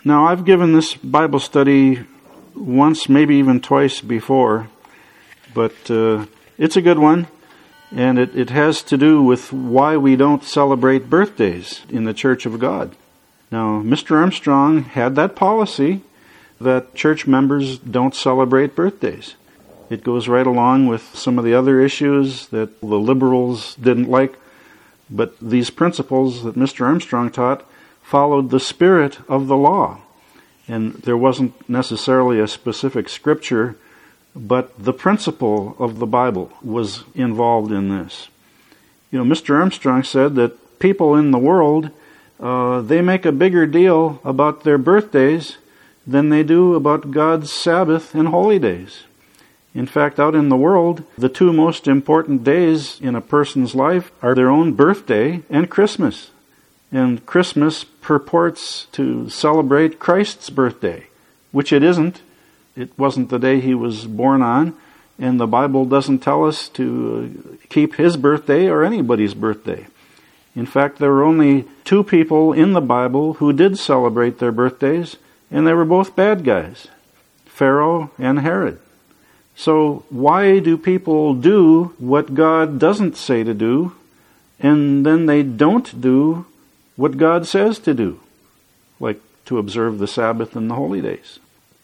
Now, I've given this Bible study once, maybe even twice before, but it's a good one, and it has to do with why we don't celebrate birthdays in the Church of God. Now, Mr. Armstrong had that policy that church members don't celebrate birthdays. It goes right along with some of the other issues that the liberals didn't like, but these principles that Mr. Armstrong taught followed the spirit of the law. And there wasn't necessarily a specific scripture, but the principle of the Bible was involved in this. Mr. Armstrong said that people in the world, they make a bigger deal about their birthdays than they do about God's Sabbath and holy days. In fact, out in the world, the two most important days in a person's life are their own birthday and Christmas. And Christmas purports to celebrate Christ's birthday, which it isn't. It wasn't the day he was born on, and the Bible doesn't tell us to keep his birthday or anybody's birthday. In fact, there were only two people in the Bible who did celebrate their birthdays, and they were both bad guys, Pharaoh and Herod. So why do people do what God doesn't say to do, and then they don't do what God says to do, like to observe the Sabbath and the holy days?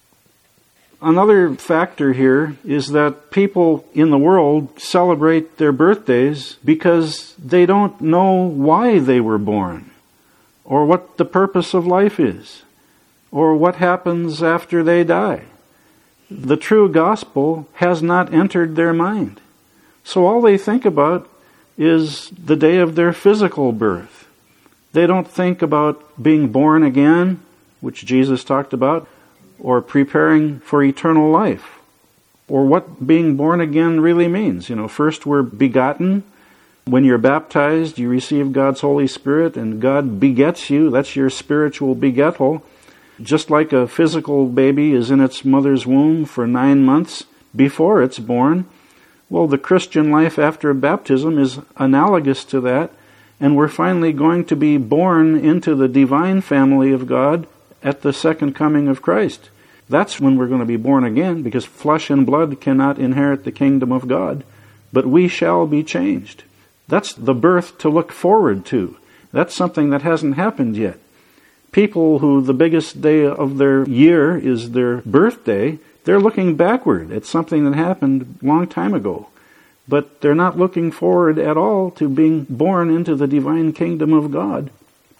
Another factor here is that people in the world celebrate their birthdays because they don't know why they were born, or what the purpose of life is, or what happens after they die. The true gospel has not entered their mind. So all they think about is the day of their physical birth. They don't think about being born again, which Jesus talked about, or preparing for eternal life, or what being born again really means. First we're begotten. When you're baptized, you receive God's Holy Spirit, and God begets you. That's your spiritual begettal. Just like a physical baby is in its mother's womb for 9 months before it's born, well, the Christian life after baptism is analogous to that, and we're finally going to be born into the divine family of God at the second coming of Christ. That's when we're going to be born again, because flesh and blood cannot inherit the kingdom of God, but we shall be changed. That's the birth to look forward to. That's something that hasn't happened yet. People who the biggest day of their year is their birthday, they're looking backward at something that happened a long time ago. But they're not looking forward at all to being born into the divine kingdom of God.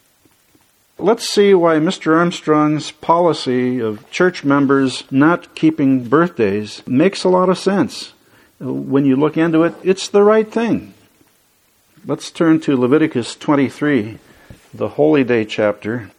Let's see why Mr. Armstrong's policy of church members not keeping birthdays makes a lot of sense. When you look into it, it's the right thing. Let's turn to Leviticus 23, the Holy Day chapter.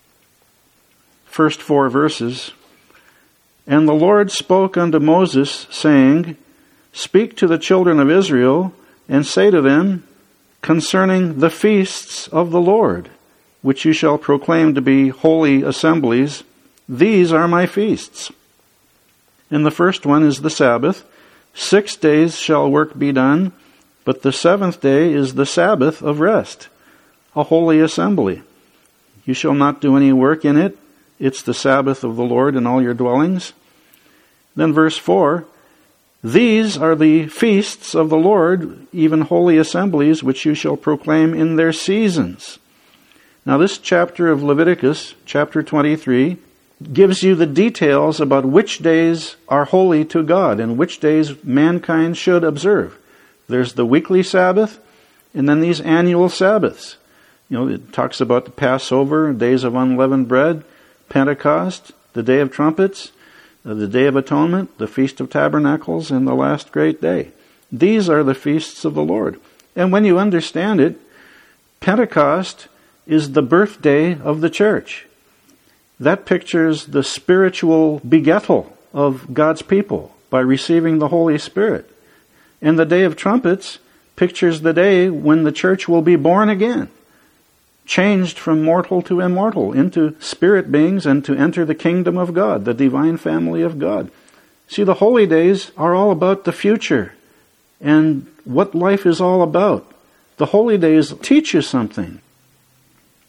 First 4 verses. And the Lord spoke unto Moses, saying, Speak to the children of Israel, and say to them, concerning the feasts of the Lord, which you shall proclaim to be holy assemblies, these are my feasts. And the first one is the Sabbath. 6 days shall work be done, but the 7th day is the Sabbath of rest, a holy assembly. You shall not do any work in it. It's the Sabbath of the Lord in all your dwellings. Then verse 4, These are the feasts of the Lord, even holy assemblies, which you shall proclaim in their seasons. Now this chapter of Leviticus, chapter 23, gives you the details about which days are holy to God and which days mankind should observe. There's the weekly Sabbath, and then these annual Sabbaths. It talks about the Passover, days of unleavened bread, Pentecost, the Day of Trumpets, the Day of Atonement, the Feast of Tabernacles, and the last great day. These are the feasts of the Lord. And when you understand it, Pentecost is the birthday of the church. That pictures the spiritual begettal of God's people by receiving the Holy Spirit. And the Day of Trumpets pictures the day when the church will be born again, changed from mortal to immortal, into spirit beings, and to enter the kingdom of God, the divine family of God. See, the holy days are all about the future and what life is all about. The holy days teach you something.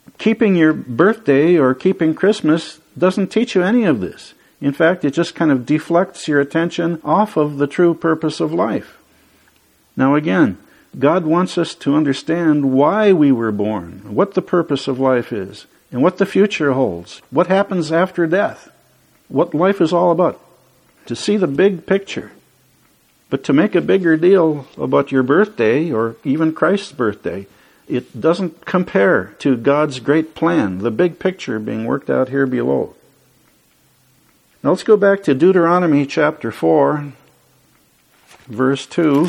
Keeping your birthday or keeping Christmas doesn't teach you any of this. In fact, it just kind of deflects your attention off of the true purpose of life. Now again, God wants us to understand why we were born, what the purpose of life is, and what the future holds, what happens after death, what life is all about, to see the big picture. But to make a bigger deal about your birthday, or even Christ's birthday, it doesn't compare to God's great plan, the big picture being worked out here below. Now let's go back to Deuteronomy chapter 4, verse 2.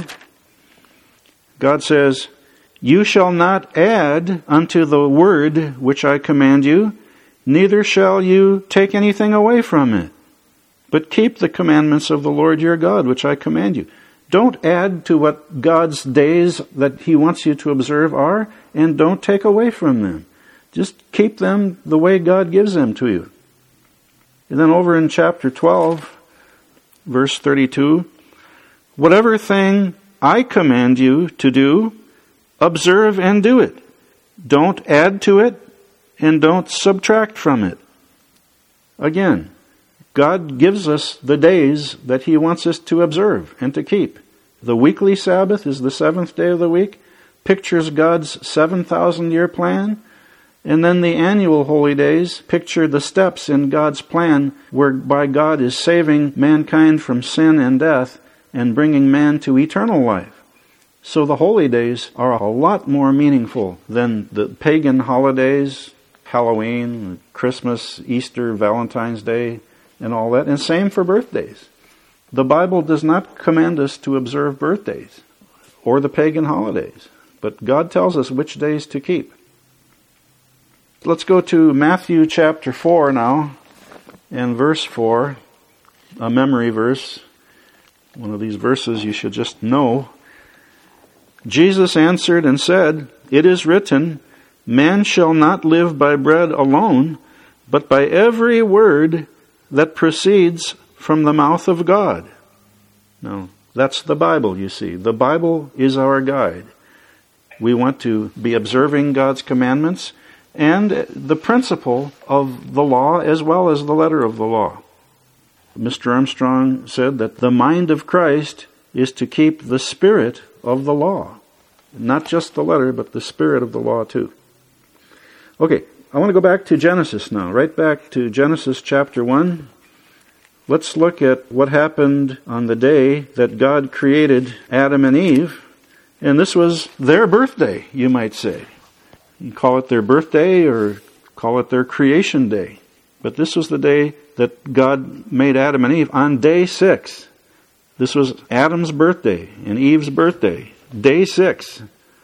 God says, "You shall not add unto the word which I command you, neither shall you take anything away from it, but keep the commandments of the Lord your God, which I command you." Don't add to what God's days that He wants you to observe are, and don't take away from them. Just keep them the way God gives them to you. And then over in chapter 12, verse 32, "Whatever thing I command you to do, observe and do it. Don't add to it, and don't subtract from it." Again, God gives us the days that He wants us to observe and to keep. The weekly Sabbath is the seventh day of the week, pictures God's 7,000-year plan. And then the annual holy days picture the steps in God's plan whereby God is saving mankind from sin and death and bringing man to eternal life. So the holy days are a lot more meaningful than the pagan holidays, Halloween, Christmas, Easter, Valentine's Day, and all that. And same for birthdays. The Bible does not command us to observe birthdays or the pagan holidays, but God tells us which days to keep. Let's go to Matthew chapter 4 now, and verse 4, a memory verse. One of these verses you should just know. "Jesus answered and said, It is written, Man shall not live by bread alone, but by every word that proceeds from the mouth of God." Now, that's the Bible, you see. The Bible is our guide. We want to be observing God's commandments and the principle of the law as well as the letter of the law. Mr. Armstrong said that the mind of Christ is to keep the spirit of the law. Not just the letter, but the spirit of the law too. Okay, I want to go back to Genesis now, right back to Genesis chapter 1. Let's look at what happened on the day that God created Adam and Eve. And this was their birthday, you might say. You call it their birthday or call it their creation day. But this was the day that God made Adam and Eve on day 6. This was Adam's birthday and Eve's birthday, day 6.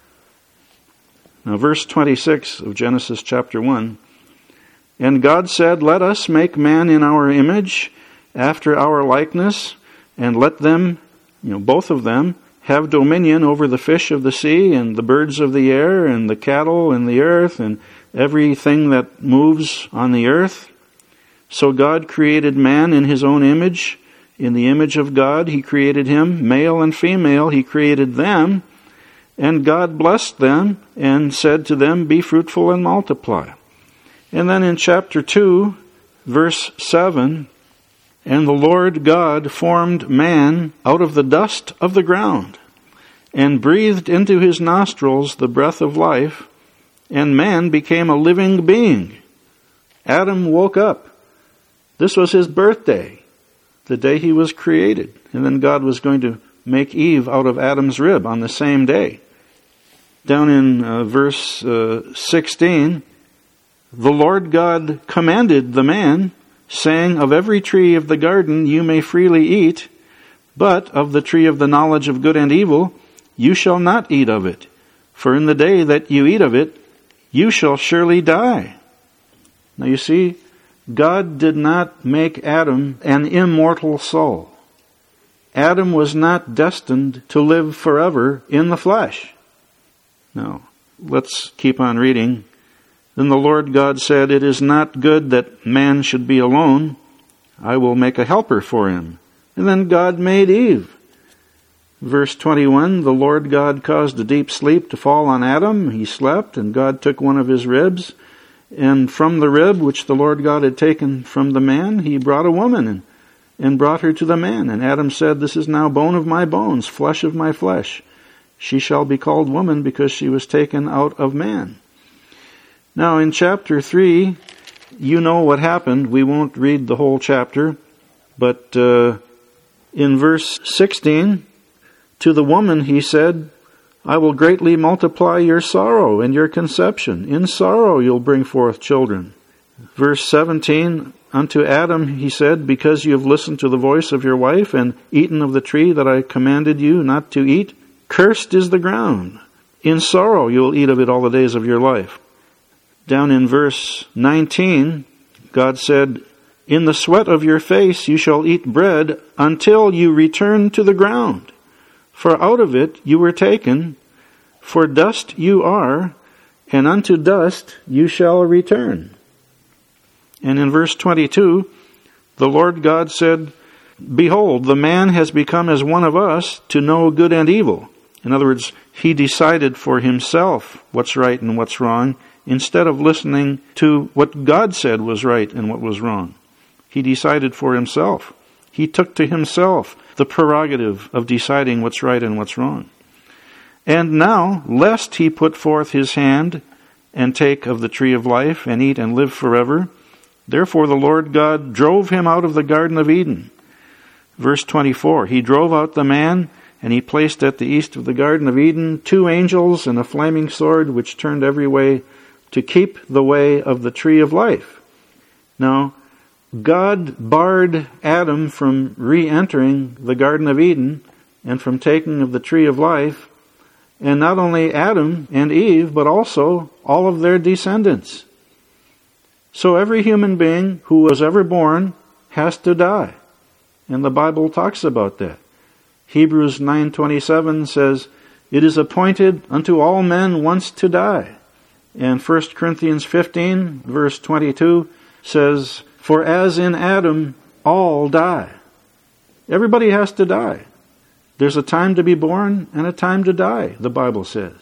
Now verse 26 of Genesis chapter 1. "And God said, Let us make man in our image, after our likeness, and let them," both of them, "have dominion over the fish of the sea and the birds of the air and the cattle and the earth and everything that moves on the earth." So God created man in His own image. In the image of God He created him, male and female He created them. And God blessed them and said to them, "Be fruitful and multiply." And then in chapter 2, verse 7, "And the Lord God formed man out of the dust of the ground, and breathed into his nostrils the breath of life, and man became a living being." Adam woke up. This was his birthday, the day he was created. And then God was going to make Eve out of Adam's rib on the same day. Down in verse 16, "The Lord God commanded the man, saying, Of every tree of the garden you may freely eat, but of the tree of the knowledge of good and evil you shall not eat of it. For in the day that you eat of it, you shall surely die." Now you see, God did not make Adam an immortal soul. Adam was not destined to live forever in the flesh. Now, let's keep on reading. "Then the Lord God said, It is not good that man should be alone. I will make a helper for him." And then God made Eve. Verse 21, "The Lord God caused a deep sleep to fall on Adam. He slept, and God took one of his ribs And from the rib which the Lord God had taken from the man, he brought a woman and brought her to the man. And Adam said, this is now bone of my bones, flesh of my flesh. She shall be called woman because she was taken out of man. Now in chapter 3, you know what happened. We won't read the whole chapter. But in verse 16, to the woman he said, I will greatly multiply your sorrow and your conception. In sorrow you'll bring forth children. Verse 17, unto Adam he said, because you have listened to the voice of your wife and eaten of the tree that I commanded you not to eat, cursed is the ground. In sorrow you'll eat of it all the days of your life. Down in verse 19, God said, in the sweat of your face you shall eat bread until you return to the ground. For out of it you were taken, for dust you are, and unto dust you shall return. And in verse 22, the Lord God said, behold, the man has become as one of us to know good and evil. In other words, he decided for himself what's right and what's wrong, instead of listening to what God said was right and what was wrong. He decided for himself. He took to himself the prerogative of deciding what's right and what's wrong. And now, lest he put forth his hand and take of the tree of life and eat and live forever, therefore the Lord God drove him out of the Garden of Eden. Verse 24, he drove out the man, and he placed at the east of the Garden of Eden 2 angels and a flaming sword which turned every way to keep the way of the tree of life. Now, God barred Adam from re-entering the Garden of Eden and from taking of the tree of life, and not only Adam and Eve, but also all of their descendants. So every human being who was ever born has to die. And the Bible talks about that. Hebrews 9:27 says, it is appointed unto all men once to die. And 1 Corinthians 15, verse 22 says, for as in Adam all die. Everybody has to die. There's a time to be born and a time to die, the Bible says.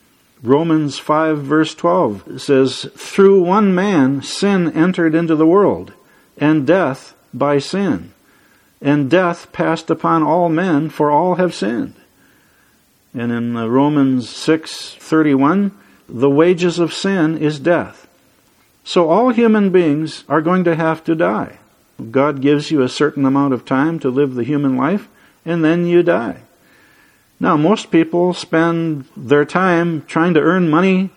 Romans 5 verse 12 says, through one man sin entered into the world, and death by sin. And death passed upon all men, for all have sinned. And in Romans 6:31, the wages of sin is death. So all human beings are going to have to die. God gives you a certain amount of time to live the human life, and then you die. Now, most people spend their time trying to earn money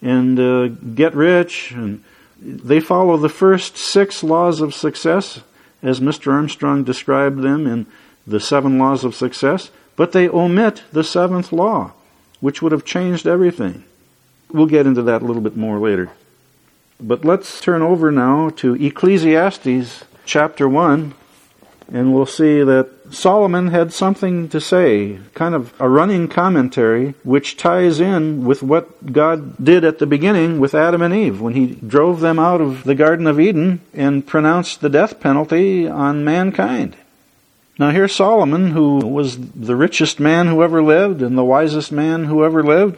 and get rich, and they follow the first 6 laws of success, as Mr. Armstrong described them in the 7 laws of success, but they omit the 7th law, which would have changed everything. We'll get into that a little bit more later. But let's turn over now to Ecclesiastes chapter 1, and we'll see that Solomon had something to say, kind of a running commentary, which ties in with what God did at the beginning with Adam and Eve, when he drove them out of the Garden of Eden and pronounced the death penalty on mankind. Now here's Solomon, who was the richest man who ever lived and the wisest man who ever lived.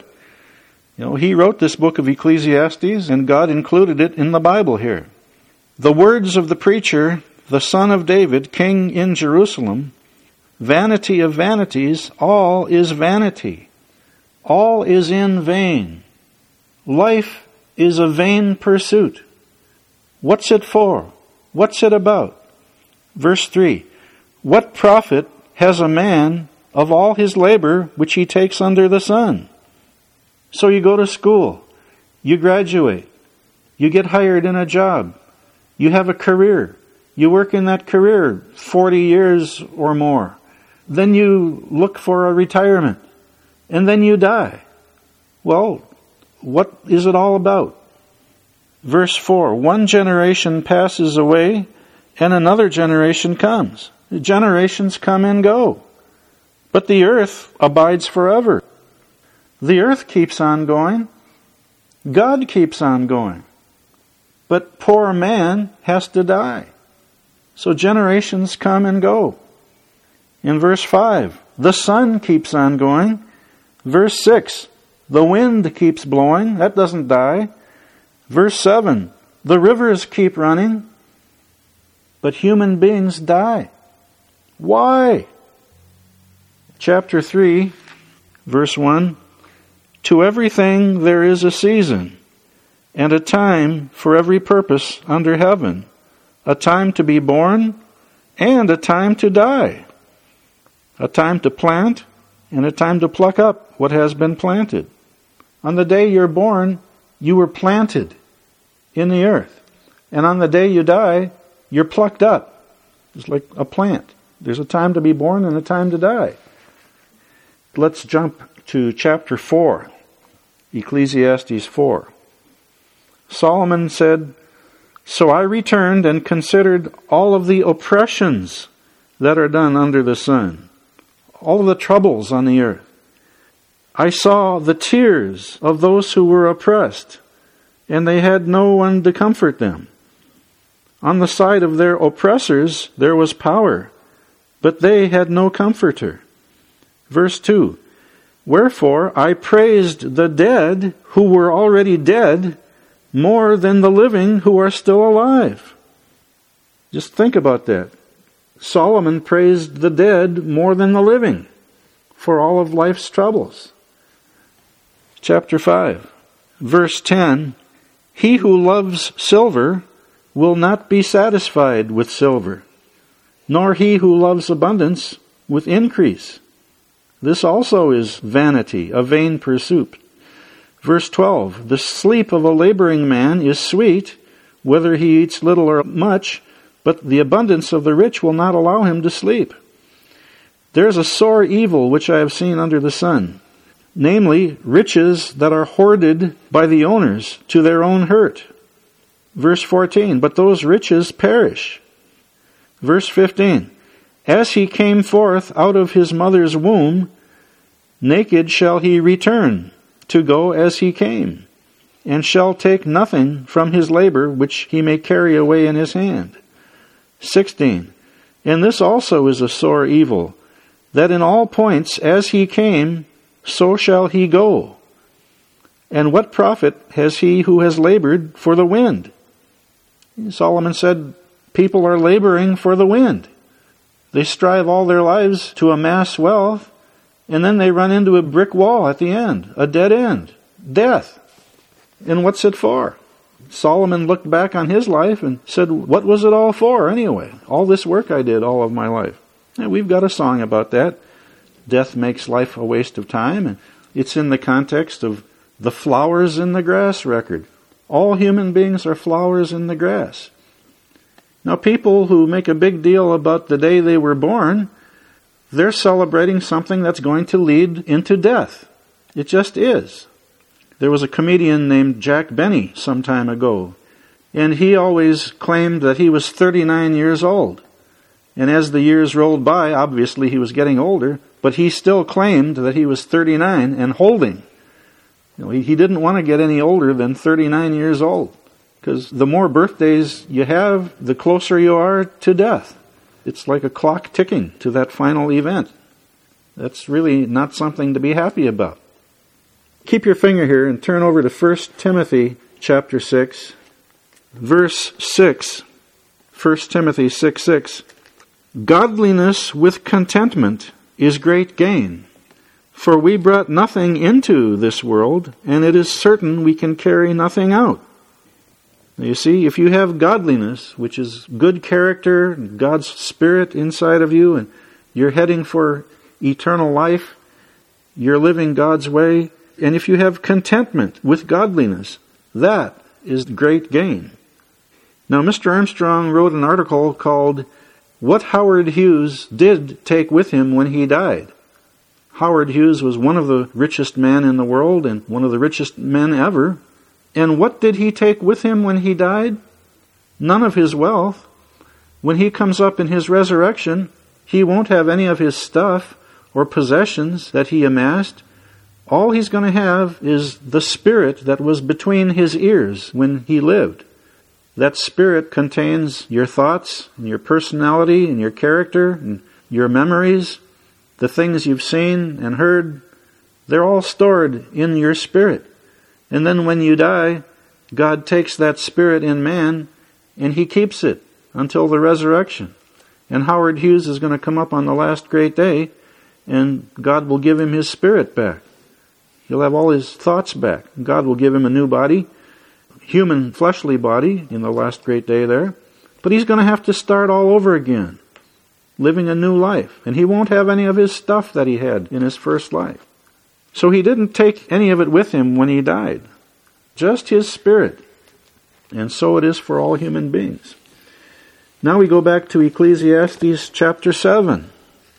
He wrote this book of Ecclesiastes, and God included it in the Bible here. The words of the preacher, the son of David, king in Jerusalem, vanity of vanities, all is vanity. All is in vain. Life is a vain pursuit. What's it for? What's it about? Verse 3, what profit has a man of all his labor which he takes under the sun? So you go to school, you graduate, you get hired in a job, you have a career, you work in that career 40 years or more, then you look for a retirement, and then you die. Well, what is it all about? Verse 4, one generation passes away, and another generation comes. Generations come and go, but the earth abides forever. The earth keeps on going. God keeps on going. But poor man has to die. So generations come and go. In verse 5, the sun keeps on going. Verse 6, the wind keeps blowing. That doesn't die. Verse 7, the rivers keep running, but human beings die. Why? Chapter 3, verse 1, to everything there is a season, and a time for every purpose under heaven, a time to be born, and a time to die, a time to plant, and a time to pluck up what has been planted. On the day you're born, you were planted in the earth. And on the day you die, you're plucked up. It's like a plant. There's a time to be born and a time to die. Let's jump to chapter 4, Ecclesiastes 4. Solomon said, so I returned and considered all of the oppressions that are done under the sun, all of the troubles on the earth. I saw the tears of those who were oppressed, and they had no one to comfort them. On the side of their oppressors there was power, but they had no comforter. Verse 2, wherefore I praised the dead who were already dead more than the living who are still alive. Just think about that. Solomon praised the dead more than the living for all of life's troubles. Chapter 5, verse 10, he who loves silver will not be satisfied with silver, nor he who loves abundance with increase. This also is vanity, a vain pursuit. Verse 12, the sleep of a laboring man is sweet, whether he eats little or much, but the abundance of the rich will not allow him to sleep. There is a sore evil which I have seen under the sun, namely, riches that are hoarded by the owners to their own hurt. Verse 14, but those riches perish. Verse 15, as he came forth out of his mother's womb, naked shall he return to go as he came, and shall take nothing from his labor which he may carry away in his hand. 16, and this also is a sore evil, that in all points as he came, so shall he go. And what profit has he who has labored for the wind? Solomon said, people are laboring for the wind. They strive all their lives to amass wealth, and then they run into a brick wall at the end, a dead end, death. And what's it for? Solomon looked back on his life and said, what was it all for anyway? All this work I did all of my life. And we've got a song about that. Death makes life a waste of time, and it's in the context of the flowers in the grass record. All human beings are flowers in the grass. Now, people who make a big deal about the day they were born, they're celebrating something that's going to lead into death. It just is. There was a comedian named Jack Benny some time ago, and he always claimed that he was 39 years old. And as the years rolled by, obviously he was getting older, but he still claimed that he was 39 and holding. He didn't want to get any older than 39 years old, because the more birthdays you have, the closer you are to death. It's like a clock ticking to that final event. That's really not something to be happy about. Keep your finger here and turn over to 1 Timothy chapter 6, verse 6. 1 Timothy 6:6. Godliness with contentment is great gain. For we brought nothing into this world, and it is certain we can carry nothing out. Now you see, if you have godliness, which is good character, God's Spirit inside of you, and you're heading for eternal life, you're living God's way, and if you have contentment with godliness, that is great gain. Now, Mr. Armstrong wrote an article called What Howard Hughes Did Take With Him When He Died. Howard Hughes was one of the richest men in the world and one of the richest men ever. And what did he take with him when he died? None of his wealth. When he comes up in his resurrection, he won't have any of his stuff or possessions that he amassed. All he's going to have is the spirit that was between his ears when he lived. That spirit contains your thoughts and your personality and your character and your memories, the things you've seen and heard. They're all stored in your spirit. And then when you die, God takes that spirit in man and he keeps it until the resurrection. And Howard Hughes is going to come up on the last great day, and God will give him his spirit back. He'll have all his thoughts back. God will give him a new body, human fleshly body in the last great day there. But he's going to have to start all over again, living a new life. And he won't have any of his stuff that he had in his first life. So he didn't take any of it with him when he died. Just his spirit. And so it is for all human beings. Now we go back to Ecclesiastes chapter 7.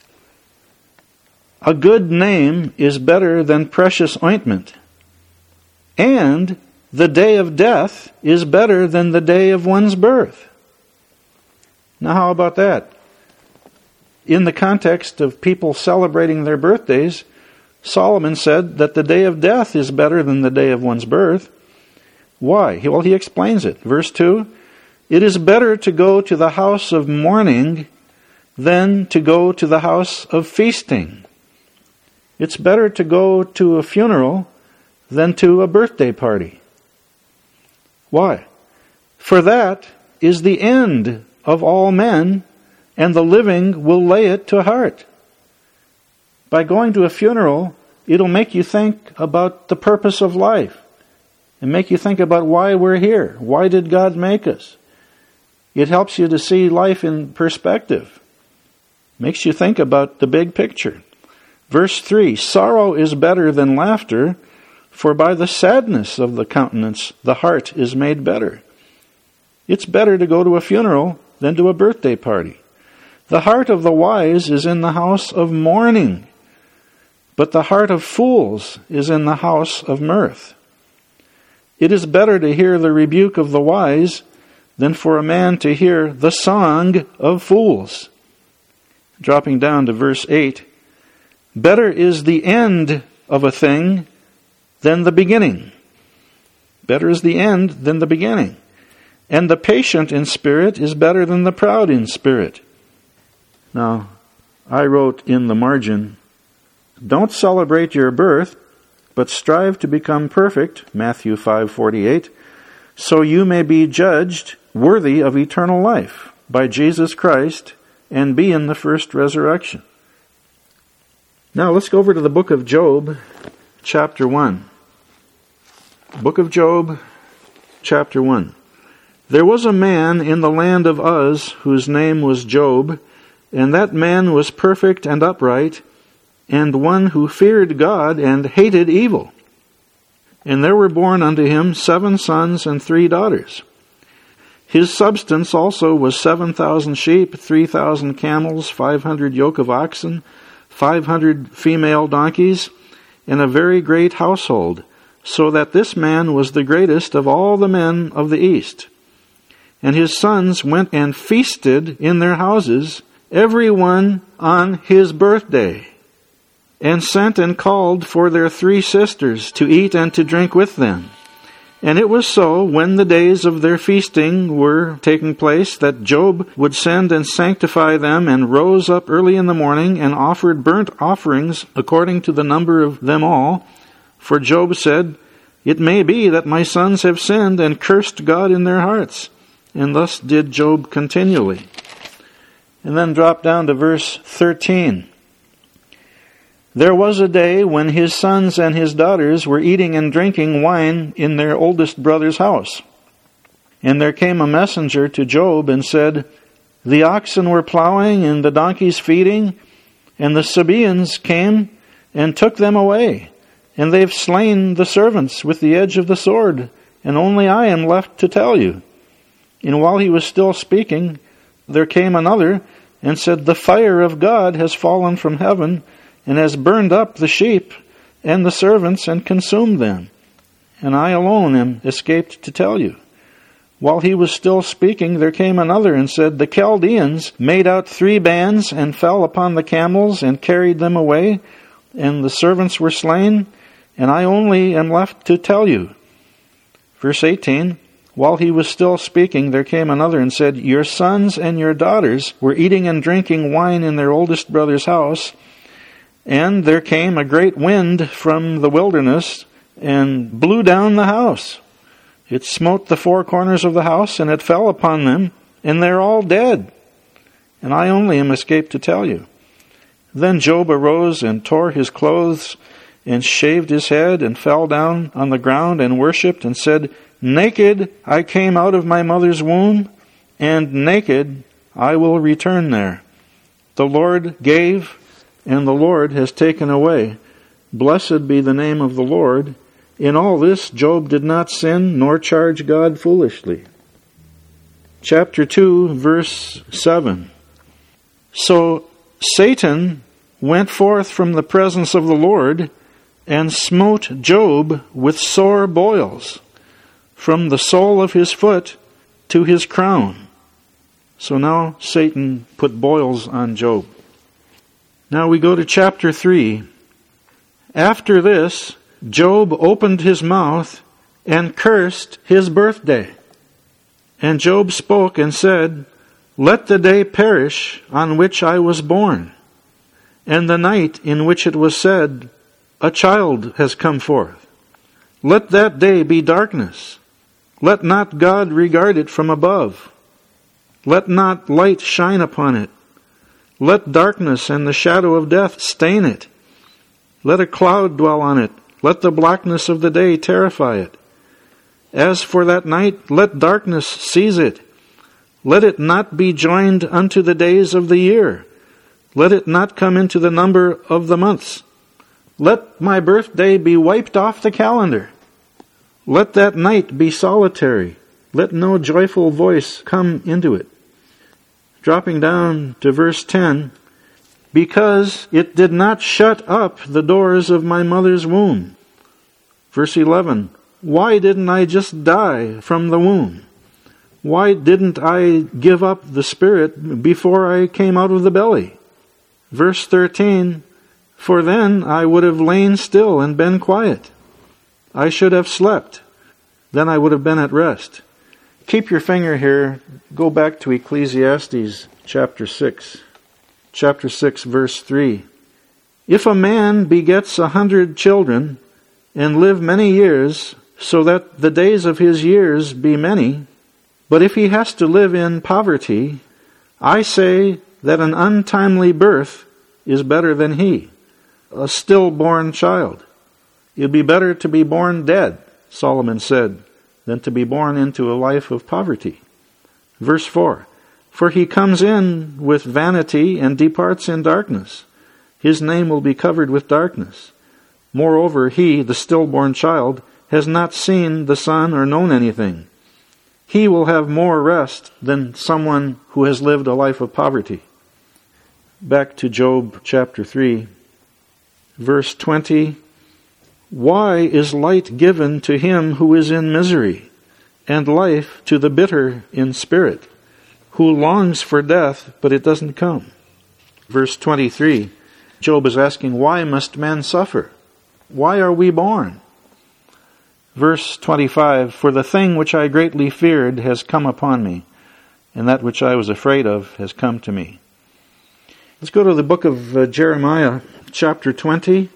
A good name is better than precious ointment, and the day of death is better than the day of one's birth. Now how about that? In the context of people celebrating their birthdays, Solomon said that the day of death is better than the day of one's birth. Why? Well, he explains it. Verse 2, it is better to go to the house of mourning than to go to the house of feasting. It's better to go to a funeral than to a birthday party. Why? For that is the end of all men, and the living will lay it to heart. By going to a funeral, it'll make you think about the purpose of life, and make you think about why we're here. Why did God make us? It helps you to see life in perspective. Makes you think about the big picture. Verse 3, sorrow is better than laughter, for by the sadness of the countenance the heart is made better. It's better to go to a funeral than to a birthday party. The heart of the wise is in the house of mourning, but the heart of fools is in the house of mirth. It is better to hear the rebuke of the wise than for a man to hear the song of fools. Dropping down to verse 8, better is the end of a thing than the beginning. Better is the end than the beginning. And the patient in spirit is better than the proud in spirit. Now, I wrote in the margin, don't celebrate your birth, but strive to become perfect, Matthew 5:48, so you may be judged worthy of eternal life by Jesus Christ and be in the first resurrection. Now let's go over to the book of Job, chapter 1. Book of Job, chapter 1. There was a man in the land of Uz whose name was Job, and that man was perfect and upright, and one who feared God and hated evil. And there were born unto him 7 sons and 3 daughters. His substance also was 7,000 sheep, 3,000 camels, 500 yoke of oxen, 500 female donkeys, and a very great household, so that this man was the greatest of all the men of the east. And his sons went and feasted in their houses, every one on his birthday, and sent and called for their 3 sisters to eat and to drink with them. And it was so, when the days of their feasting were taking place, that Job would send and sanctify them, and rose up early in the morning, and offered burnt offerings according to the number of them all. For Job said, it may be that my sons have sinned and cursed God in their hearts. And thus did Job continually. And then drop down to verse 13. There was a day when his sons and his daughters were eating and drinking wine in their oldest brother's house. And there came a messenger to Job and said, the oxen were plowing and the donkeys feeding, and the Sabaeans came and took them away. And they've slain the servants with the edge of the sword, and only I am left to tell you. And while he was still speaking, there came another and said, the fire of God has fallen from heaven and has burned up the sheep and the servants and consumed them. And I alone am escaped to tell you. While he was still speaking, there came another and said, the Chaldeans made out 3 bands and fell upon the camels and carried them away, and the servants were slain, and I only am left to tell you. Verse 18, while he was still speaking, there came another and said, your sons and your daughters were eating and drinking wine in their oldest brother's house, and there came a great wind from the wilderness and blew down the house, It smote the four corners of the house, and it fell upon them, and they're all dead. And I only am escaped to tell you. Then Job arose and tore his clothes, and shaved his head, and fell down on the ground, and worshipped, and said, Naked I came out of my mother's womb, and naked I will return there. The Lord gave, and the Lord has taken away. Blessed be the name of the Lord. In all this, Job did not sin, nor charge God foolishly. Chapter 2, verse 7. So Satan went forth from the presence of the Lord, and smote Job with sore boils, from the sole of his foot to his crown. So now Satan put boils on Job. Now we go to chapter 3. After this, Job opened his mouth and cursed his birthday. And Job spoke and said, Let the day perish on which I was born, and the night in which it was said, A child has come forth. Let that day be darkness. Let not God regard it from above. Let not light shine upon it. Let darkness and the shadow of death stain it. Let a cloud dwell on it. Let the blackness of the day terrify it. As for that night, let darkness seize it. Let it not be joined unto the days of the year. Let it not come into the number of the months. Let my birthday be wiped off the calendar. Let that night be solitary. Let no joyful voice come into it. Dropping down to verse 10, because it did not shut up the doors of my mother's womb. Verse 11, why didn't I just die from the womb? Why didn't I give up the spirit before I came out of the belly? Verse 13, for then I would have lain still and been quiet. I should have slept. Then I would have been at rest. Keep your finger here. Go back to Ecclesiastes chapter 6. Chapter 6, verse 3. If a man begets 100 children and live many years, so that the days of his years be many, but if he has to live in poverty, I say that an untimely birth is better than he, a stillborn child. It'd be better to be born dead, Solomon said, than to be born into a life of poverty. Verse 4, for he comes in with vanity and departs in darkness. His name will be covered with darkness. Moreover, he, the stillborn child, has not seen the sun or known anything. He will have more rest than someone who has lived a life of poverty. Back to Job chapter 3, verse 20. Why is light given to him who is in misery, and life to the bitter in spirit, who longs for death, but it doesn't come? Verse 23, Job is asking, why must man suffer? Why are we born? Verse 25, for the thing which I greatly feared has come upon me, and that which I was afraid of has come to me. Let's go to the book of Jeremiah, chapter 20.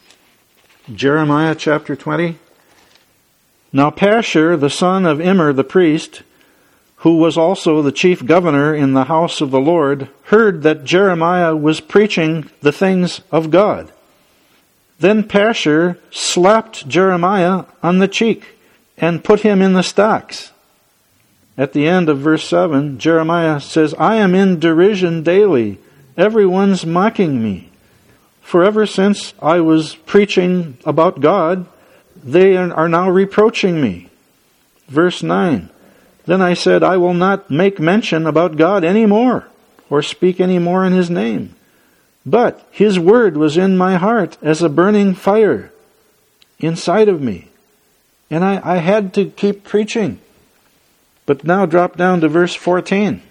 Jeremiah chapter 20. Now Pashur, the son of Immer the priest, who was also the chief governor in the house of the Lord, heard that Jeremiah was preaching the things of God. Then Pashur slapped Jeremiah on the cheek and put him in the stocks. At the end of verse 7, Jeremiah says, I am in derision daily. Everyone's mocking me. For ever since I was preaching about God, they are now reproaching me. Verse 9, then I said, I will not make mention about God anymore, or speak any more in His name. But His word was in my heart as a burning fire inside of me. And I had to keep preaching. But now drop down to verse 14.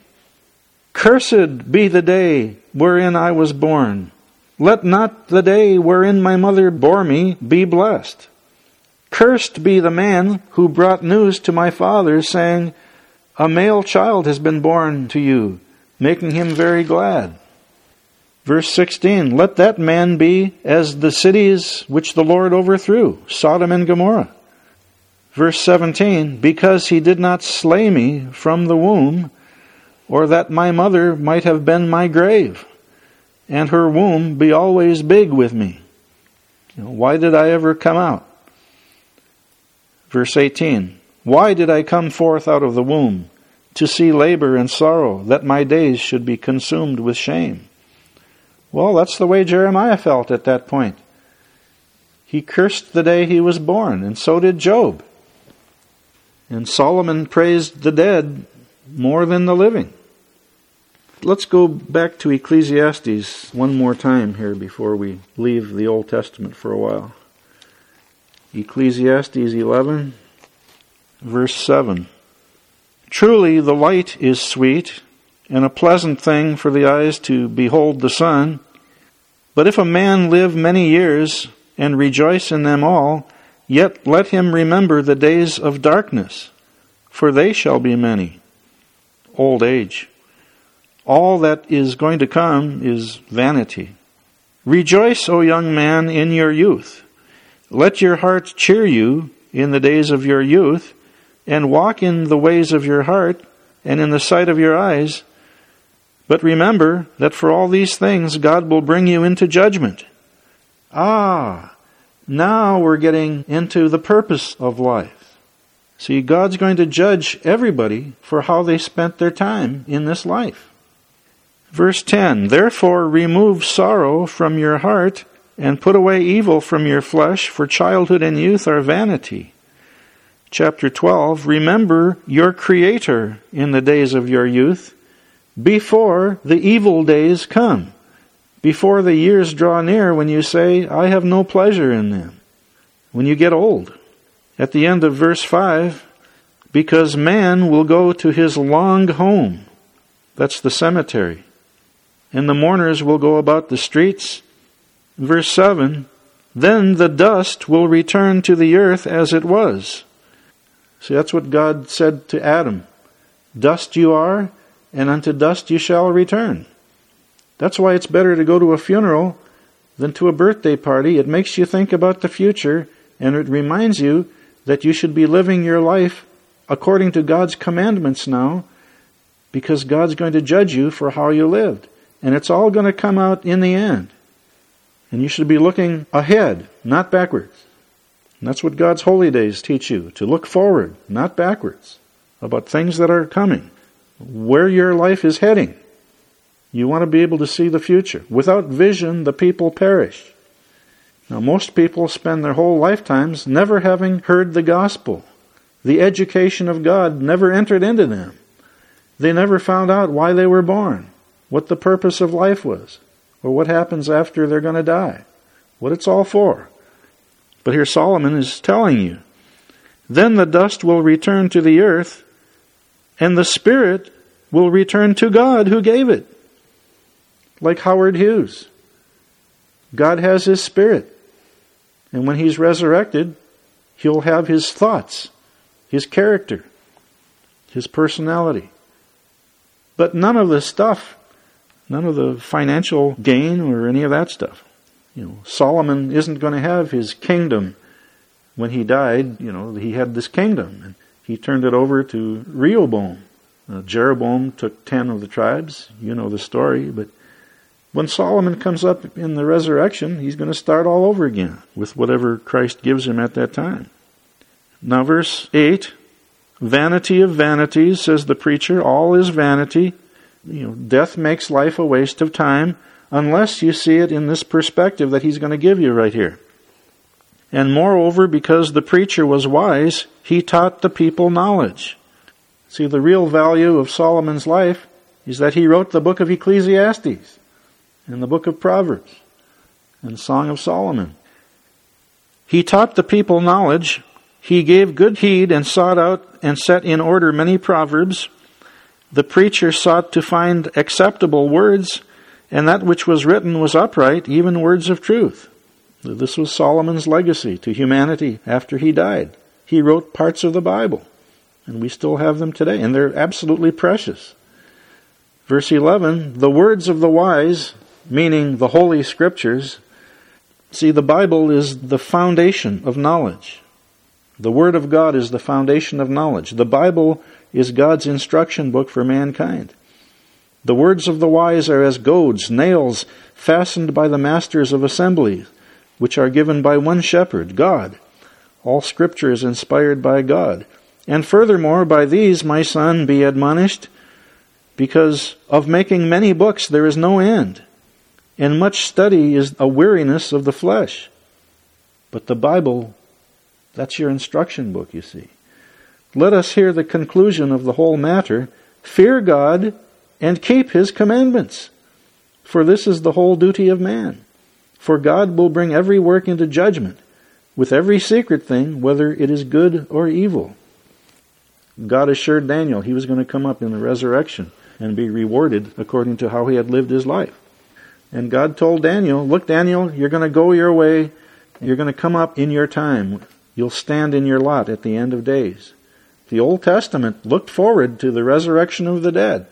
Cursed be the day wherein I was born. Let not the day wherein my mother bore me be blessed. Cursed be the man who brought news to my father, saying, a male child has been born to you, making him very glad. Verse 16, let that man be as the cities which the Lord overthrew, Sodom and Gomorrah. Verse 17, because he did not slay me from the womb, or that my mother might have been my grave, and her womb be always big with me. Why did I ever come out? Verse 18, why did I come forth out of the womb? To see labor and sorrow, that my days should be consumed with shame. Well, that's the way Jeremiah felt at that point. He cursed the day he was born, and so did Job. And Solomon praised the dead more than the living. Let's go back to Ecclesiastes one more time here before we leave the Old Testament for a while. Ecclesiastes 11, verse 7. Truly the light is sweet, and a pleasant thing for the eyes to behold the sun. But if a man live many years, and rejoice in them all, yet let him remember the days of darkness, for they shall be many. Old age. All that is going to come is vanity. Rejoice, O young man, in your youth. Let your heart cheer you in the days of your youth, and walk in the ways of your heart, and in the sight of your eyes. But remember that for all these things God will bring you into judgment. Now we're getting into the purpose of life. See, God's going to judge everybody for how they spent their time in this life. Verse 10, therefore remove sorrow from your heart, and put away evil from your flesh, for childhood and youth are vanity. Chapter 12, remember your Creator in the days of your youth, before the evil days come, before the years draw near when you say, I have no pleasure in them, when you get old. At the end of verse 5, because man will go to his long home, that's the cemetery, and the mourners will go about the streets. Verse 7, then the dust will return to the earth as it was. See, that's what God said to Adam. Dust you are, and unto dust you shall return. That's why it's better to go to a funeral than to a birthday party. It makes you think about the future, and it reminds you that you should be living your life according to God's commandments now, because God's going to judge you for how you lived. And it's all going to come out in the end. And you should be looking ahead, not backwards. And that's what God's holy days teach you, to look forward, not backwards, about things that are coming, where your life is heading. You want to be able to see the future. Without vision, the people perish. Now, most people spend their whole lifetimes never having heard the gospel. The education of God never entered into them. They never found out why they were born, what the purpose of life was, or what happens after they're going to die, what it's all for. But here Solomon is telling you, then the dust will return to the earth, and the spirit will return to God who gave it. Like Howard Hughes. God has his spirit. And when he's resurrected, he'll have his thoughts, his character, his personality. But none of the stuff, none of the financial gain or any of that stuff. Solomon isn't going to have his kingdom. When he died, he had this kingdom, and he turned it over to Rehoboam. Jeroboam took 10 of the tribes. You know the story, but when Solomon comes up in the resurrection, he's going to start all over again with whatever Christ gives him at that time. Now verse 8, vanity of vanities, says the preacher, all is vanity. Death makes life a waste of time, unless you see it in this perspective that he's going to give you right here. And moreover, because the preacher was wise, he taught the people knowledge. See, the real value of Solomon's life is that he wrote the book of Ecclesiastes and the book of Proverbs and Song of Solomon. He taught the people knowledge. He gave good heed and sought out and set in order many proverbs. The preacher sought to find acceptable words, and that which was written was upright, even words of truth. This was Solomon's legacy to humanity after he died. He wrote parts of the Bible, and we still have them today, and they're absolutely precious. Verse 11, the words of the wise, meaning the Holy Scriptures. See, the Bible is the foundation of knowledge. The Word of God is the foundation of knowledge. The Bible is God's instruction book for mankind. The words of the wise are as goads, nails fastened by the masters of assembly, which are given by one shepherd, God. All Scripture is inspired by God. And furthermore, by these, my son, be admonished, because of making many books there is no end, and much study is a weariness of the flesh. But the Bible, that's your instruction book, you see. Let us hear the conclusion of the whole matter. Fear God and keep His commandments, for this is the whole duty of man. For God will bring every work into judgment, with every secret thing, whether it is good or evil. God assured Daniel he was going to come up in the resurrection and be rewarded according to how he had lived his life. And God told Daniel, look, Daniel, you're going to go your way. You're going to come up in your time. You'll stand in your lot at the end of days. The Old Testament looked forward to the resurrection of the dead.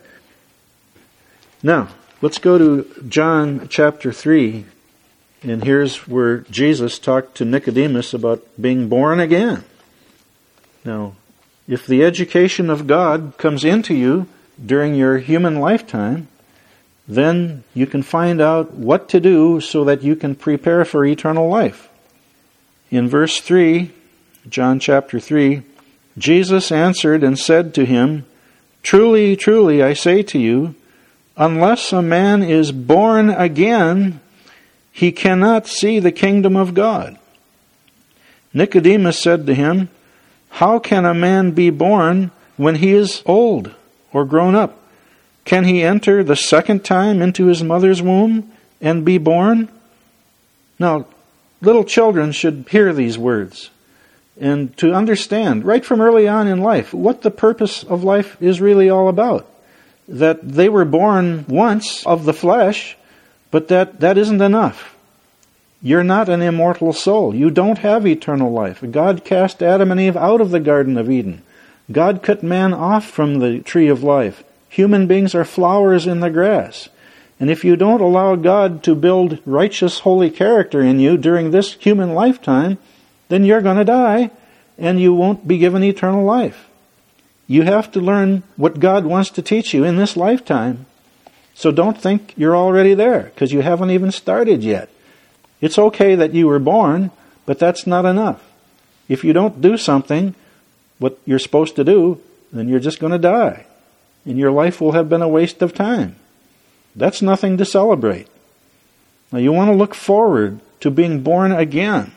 Now, let's go to John chapter 3. And here's where Jesus talked to Nicodemus about being born again. Now, if the education of God comes into you during your human lifetime, then you can find out what to do so that you can prepare for eternal life. In verse 3, John chapter 3, Jesus answered and said to him, Truly, truly, I say to you, unless a man is born again, he cannot see the kingdom of God. Nicodemus said to him, How can a man be born when he is old or grown up? Can he enter the second time into his mother's womb and be born? Now, little children should hear these words and to understand right from early on in life what the purpose of life is really all about. That they were born once of the flesh, but that isn't enough. You're not an immortal soul. You don't have eternal life. God cast Adam and Eve out of the Garden of Eden. God cut man off from the tree of life. Human beings are flowers in the grass. And if you don't allow God to build righteous, holy character in you during this human lifetime, then you're going to die and you won't be given eternal life. You have to learn what God wants to teach you in this lifetime. So don't think you're already there, because you haven't even started yet. It's okay that you were born, but that's not enough. If you don't do something, what you're supposed to do, then you're just going to die. And your life will have been a waste of time. That's nothing to celebrate. Now you want to look forward to being born again.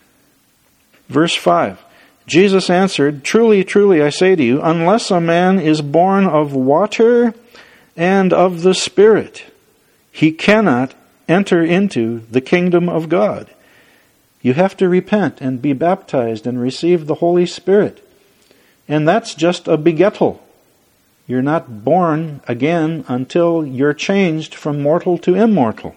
Verse 5. Jesus answered, Truly, truly, I say to you, unless a man is born of water and of the Spirit, he cannot enter into the kingdom of God. You have to repent and be baptized and receive the Holy Spirit. And that's just a begettal. You're not born again until you're changed from mortal to immortal.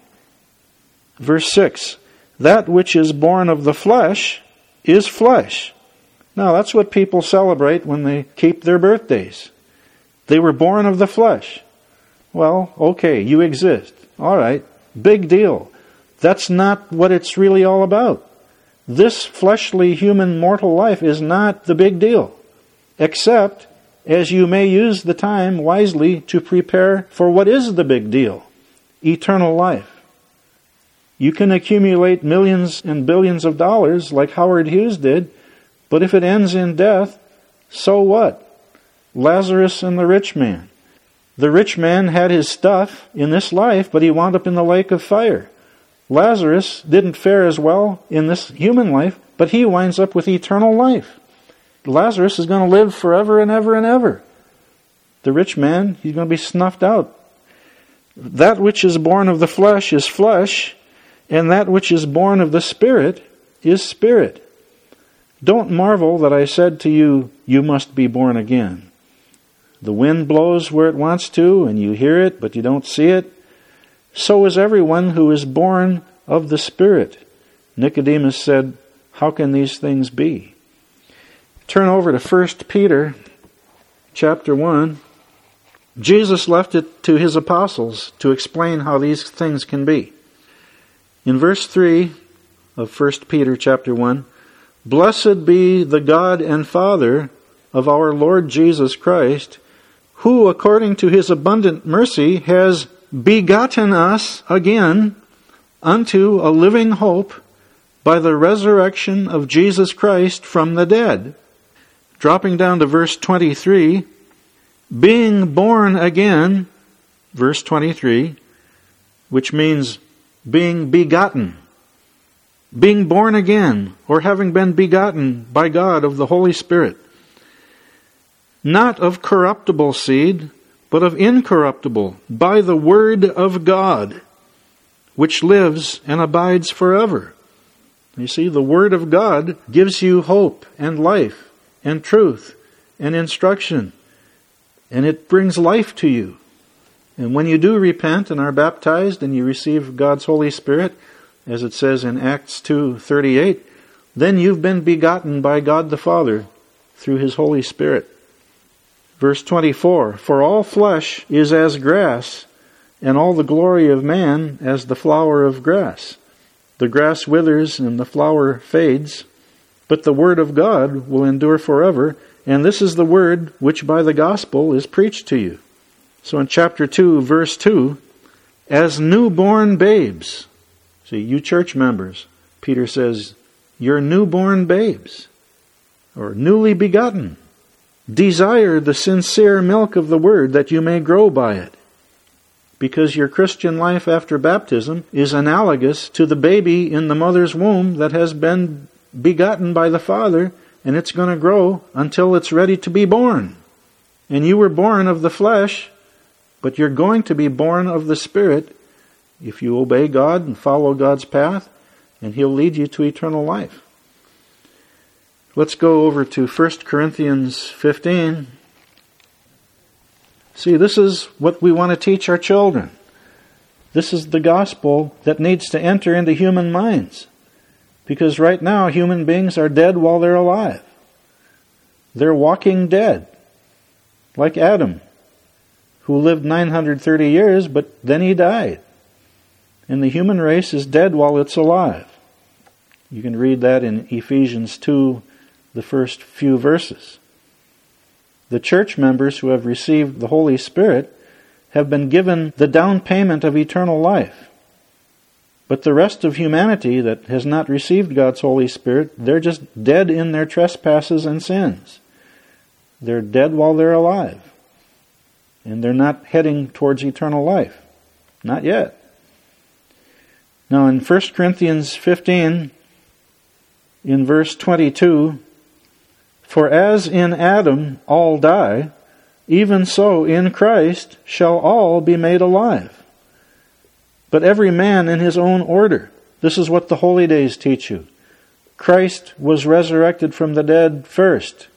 Verse 6, That which is born of the flesh is flesh. Now, that's what people celebrate when they keep their birthdays. They were born of the flesh. Well, okay, you exist. All right, big deal. That's not what it's really all about. This fleshly human mortal life is not the big deal, except as you may use the time wisely to prepare for what is the big deal, eternal life. You can accumulate millions and billions of dollars like Howard Hughes did, but if it ends in death, so what? Lazarus and the rich man. The rich man had his stuff in this life, but he wound up in the lake of fire. Lazarus didn't fare as well in this human life, but he winds up with eternal life. Lazarus is going to live forever and ever and ever. The rich man, he's going to be snuffed out. That which is born of the flesh is flesh, and that which is born of the Spirit is spirit. Don't marvel that I said to you, you must be born again. The wind blows where it wants to, and you hear it, but you don't see it. So is everyone who is born of the Spirit. Nicodemus said, How can these things be? Turn over to 1 Peter chapter 1. Jesus left it to his apostles to explain how these things can be. In verse 3 of 1 Peter chapter 1, Blessed be the God and Father of our Lord Jesus Christ, who according to his abundant mercy has begotten us again unto a living hope by the resurrection of Jesus Christ from the dead. Dropping down to verse 23, being born again, verse 23, which means being begotten. Being born again, or having been begotten by God of the Holy Spirit. Not of corruptible seed, but of incorruptible, by the word of God, which lives and abides forever. You see, the word of God gives you hope and life and truth and instruction, and it brings life to you. And when you do repent and are baptized and you receive God's Holy Spirit, as it says in Acts 2:38, then you've been begotten by God the Father through his Holy Spirit. Verse 24, for all flesh is as grass, and all the glory of man as the flower of grass. The grass withers and the flower fades, but the word of God will endure forever, and this is the word which by the gospel is preached to you. So in chapter 2, verse 2, as newborn babes, see, you church members, Peter says, you're newborn babes, or newly begotten. Desire the sincere milk of the word that you may grow by it. Because your Christian life after baptism is analogous to the baby in the mother's womb that has been begotten by the Father, and it's going to grow until it's ready to be born. And you were born of the flesh, but you're going to be born of the Spirit if you obey God and follow God's path, and he'll lead you to eternal life. Let's go over to 1 Corinthians 15. See, this is what we want to teach our children. This is the gospel that needs to enter into human minds. Because right now, human beings are dead while they're alive. They're walking dead. Like Adam, who lived 930 years, but then he died. And the human race is dead while it's alive. You can read that in Ephesians 2, the first few verses. The church members who have received the Holy Spirit have been given the down payment of eternal life. But the rest of humanity that has not received God's Holy Spirit, they're just dead in their trespasses and sins. They're dead while they're alive. And they're not heading towards eternal life. Not yet. Now in 1 Corinthians 15, in verse 22, for as in Adam all die, even so in Christ shall all be made alive. But every man in his own order. This is what the holy days teach you. Christ was resurrected from the dead first.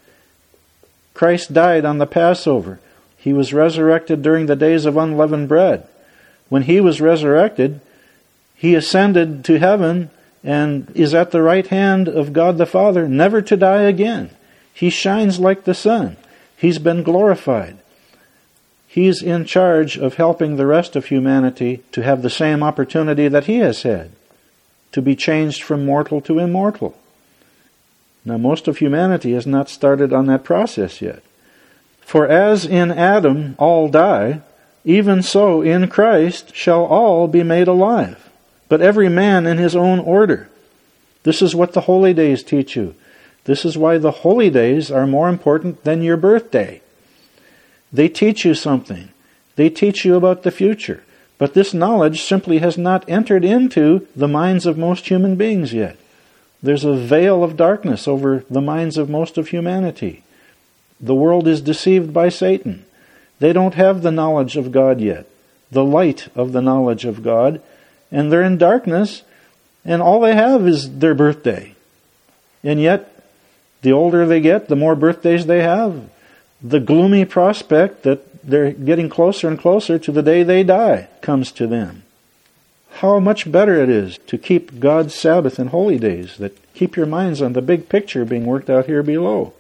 Christ died on the Passover. He was resurrected during the days of unleavened bread. When he was resurrected, he ascended to heaven and is at the right hand of God the Father, never to die again. He shines like the sun. He's been glorified. He's in charge of helping the rest of humanity to have the same opportunity that he has had, to be changed from mortal to immortal. Now, most of humanity has not started on that process yet. For as in Adam all die, even so in Christ shall all be made alive, but every man in his own order. This is what the holy days teach you. This is why the holy days are more important than your birthday. They teach you something. They teach you about the future. But this knowledge simply has not entered into the minds of most human beings yet. There's a veil of darkness over the minds of most of humanity. The world is deceived by Satan. They don't have the knowledge of God yet, the light of the knowledge of God, and they're in darkness, and all they have is their birthday. And yet, the older they get, the more birthdays they have. The gloomy prospect that they're getting closer and closer to the day they die comes to them. How much better it is to keep God's Sabbath and holy days, that keep your minds on the big picture being worked out here below.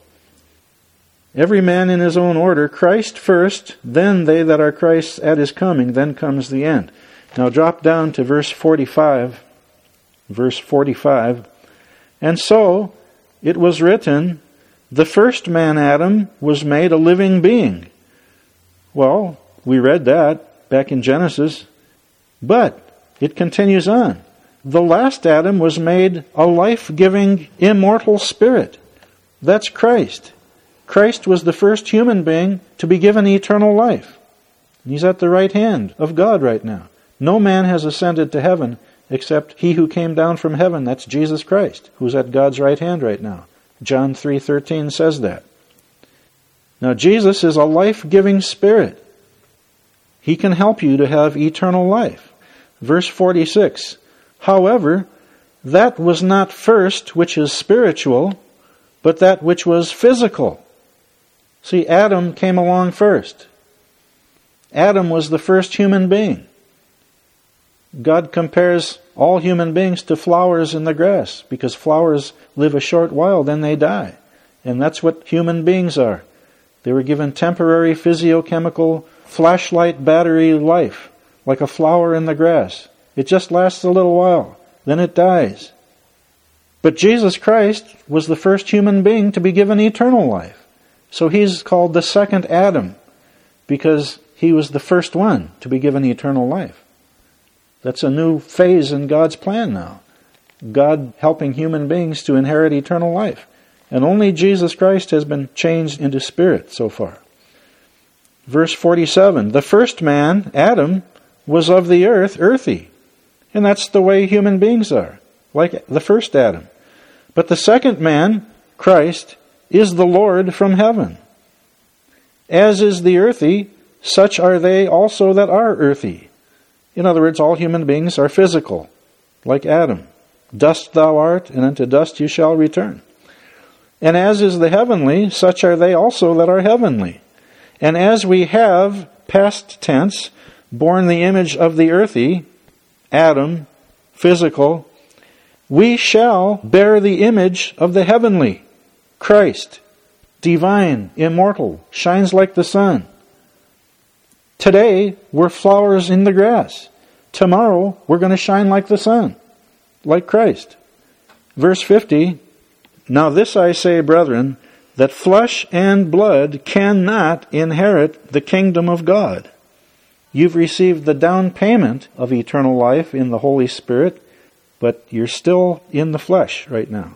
Every man in his own order, Christ first, then they that are Christ's at his coming, then comes the end. Now drop down to verse 45. Verse 45. And so, it was written, the first man, Adam, was made a living being. Well, we read that back in Genesis, but it continues on. The last Adam was made a life-giving, immortal spirit. That's Christ. Christ was the first human being to be given eternal life. He's at the right hand of God right now. No man has ascended to heaven except he who came down from heaven. That's Jesus Christ, who's at God's right hand right now. John 3:13 says that. Now, Jesus is a life-giving spirit. He can help you to have eternal life. Verse 46, however, that was not first which is spiritual, but that which was physical. See, Adam came along first. Adam was the first human being. God compares all human beings to flowers in the grass, because flowers live a short while, then they die. And that's what human beings are. They were given temporary physiochemical flashlight battery life, like a flower in the grass. It just lasts a little while, then it dies. But Jesus Christ was the first human being to be given eternal life. So he's called the second Adam, because he was the first one to be given eternal life. That's a new phase in God's plan now. God helping human beings to inherit eternal life. And only Jesus Christ has been changed into spirit so far. Verse 47, the first man, Adam, was of the earth, earthy. And that's the way human beings are, like the first Adam. But the second man, Christ, is the Lord from heaven. As is the earthy, such are they also that are earthy. In other words, all human beings are physical, like Adam. Dust thou art, and unto dust you shall return. And as is the heavenly, such are they also that are heavenly. And as we have, past tense, borne the image of the earthy, Adam, physical, we shall bear the image of the heavenly, Christ, divine, immortal, shines like the sun. Today, we're flowers in the grass. Tomorrow, we're going to shine like the sun, like Christ. Verse 50, now this I say, brethren, that flesh and blood cannot inherit the kingdom of God. You've received the down payment of eternal life in the Holy Spirit, but you're still in the flesh right now.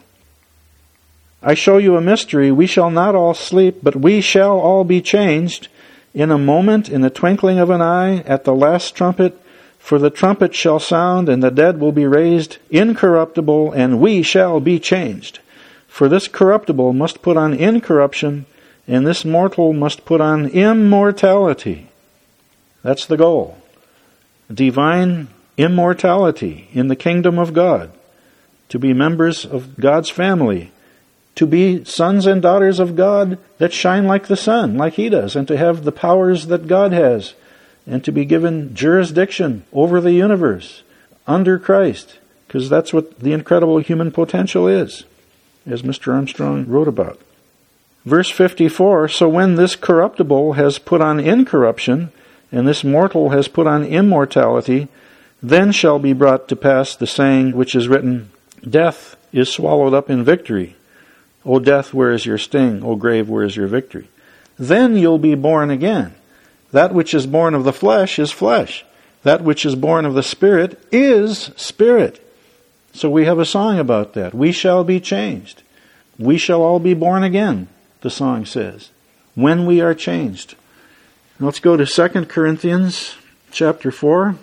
I show you a mystery. We shall not all sleep, but we shall all be changed in a moment, in the twinkling of an eye, at the last trumpet. For the trumpet shall sound, and the dead will be raised incorruptible, and we shall be changed. For this corruptible must put on incorruption, and this mortal must put on immortality. That's the goal. Divine immortality in the kingdom of God. To be members of God's family. To be sons and daughters of God that shine like the sun, like He does. And to have the powers that God has. And to be given jurisdiction over the universe under Christ. Because that's what the incredible human potential is, as Mr. Armstrong wrote about. Verse 54, so when this corruptible has put on incorruption, and this mortal has put on immortality, then shall be brought to pass the saying which is written, death is swallowed up in victory. O death, where is your sting? O grave, where is your victory? Then you'll be born again. That which is born of the flesh is flesh. That which is born of the Spirit is spirit. So we have a song about that. We shall be changed. We shall all be born again, the song says, when we are changed. Let's go to 2 Corinthians chapter 4.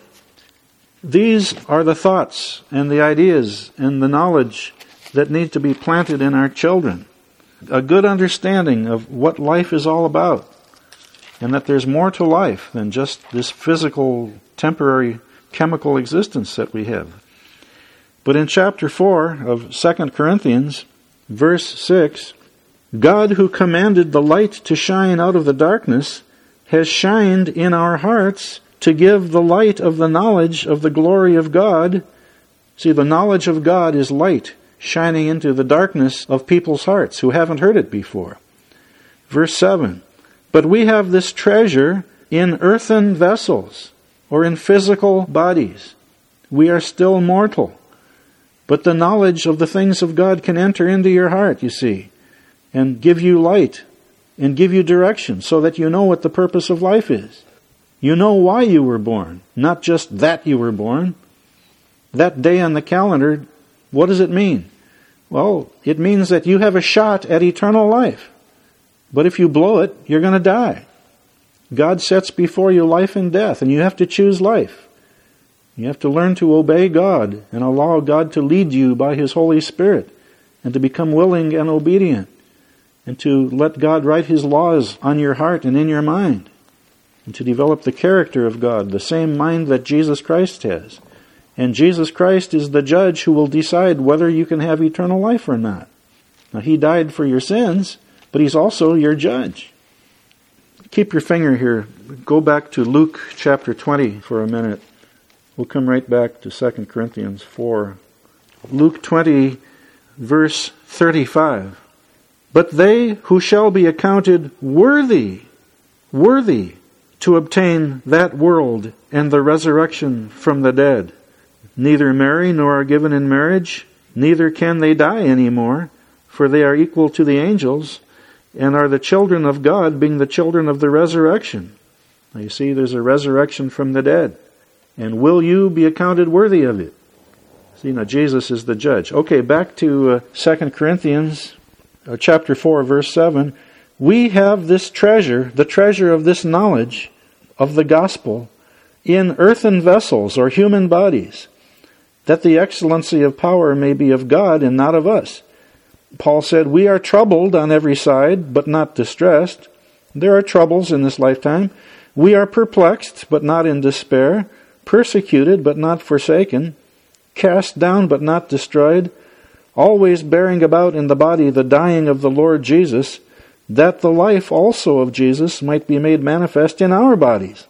These are the thoughts and the ideas and the knowledge that need to be planted in our children. A good understanding of what life is all about. And that there's more to life than just this physical, temporary, chemical existence that we have. But in chapter 4 of 2 Corinthians, verse 6, God who commanded the light to shine out of the darkness has shined in our hearts to give the light of the knowledge of the glory of God. See, the knowledge of God is light shining into the darkness of people's hearts who haven't heard it before. Verse 7, but we have this treasure in earthen vessels, or in physical bodies. We are still mortal. But the knowledge of the things of God can enter into your heart, you see, and give you light and give you direction so that you know what the purpose of life is. You know why you were born, not just that you were born. That day on the calendar, what does it mean? Well, it means that you have a shot at eternal life. But if you blow it, you're going to die. God sets before you life and death, and you have to choose life. You have to learn to obey God and allow God to lead you by His Holy Spirit and to become willing and obedient and to let God write His laws on your heart and in your mind and to develop the character of God, the same mind that Jesus Christ has. And Jesus Christ is the judge who will decide whether you can have eternal life or not. Now, He died for your sins, but He's also your judge. Keep your finger here. Go back to Luke chapter 20 for a minute. We'll come right back to 2 Corinthians 4. Luke 20, verse 35. But they who shall be accounted worthy to obtain that world and the resurrection from the dead, neither marry nor are given in marriage, neither can they die any more, for they are equal to the angels, and are the children of God, being the children of the resurrection. Now you see, there's a resurrection from the dead. And will you be accounted worthy of it? See, now Jesus is the judge. Okay, back to 2 Corinthians chapter 4, verse 7. We have this treasure, the treasure of this knowledge of the gospel, in earthen vessels or human bodies, that the excellency of power may be of God and not of us. Paul said, we are troubled on every side, but not distressed. There are troubles in this lifetime. We are perplexed, but not in despair. Persecuted, but not forsaken. Cast down, but not destroyed. Always bearing about in the body the dying of the Lord Jesus, that the life also of Jesus might be made manifest in our bodies.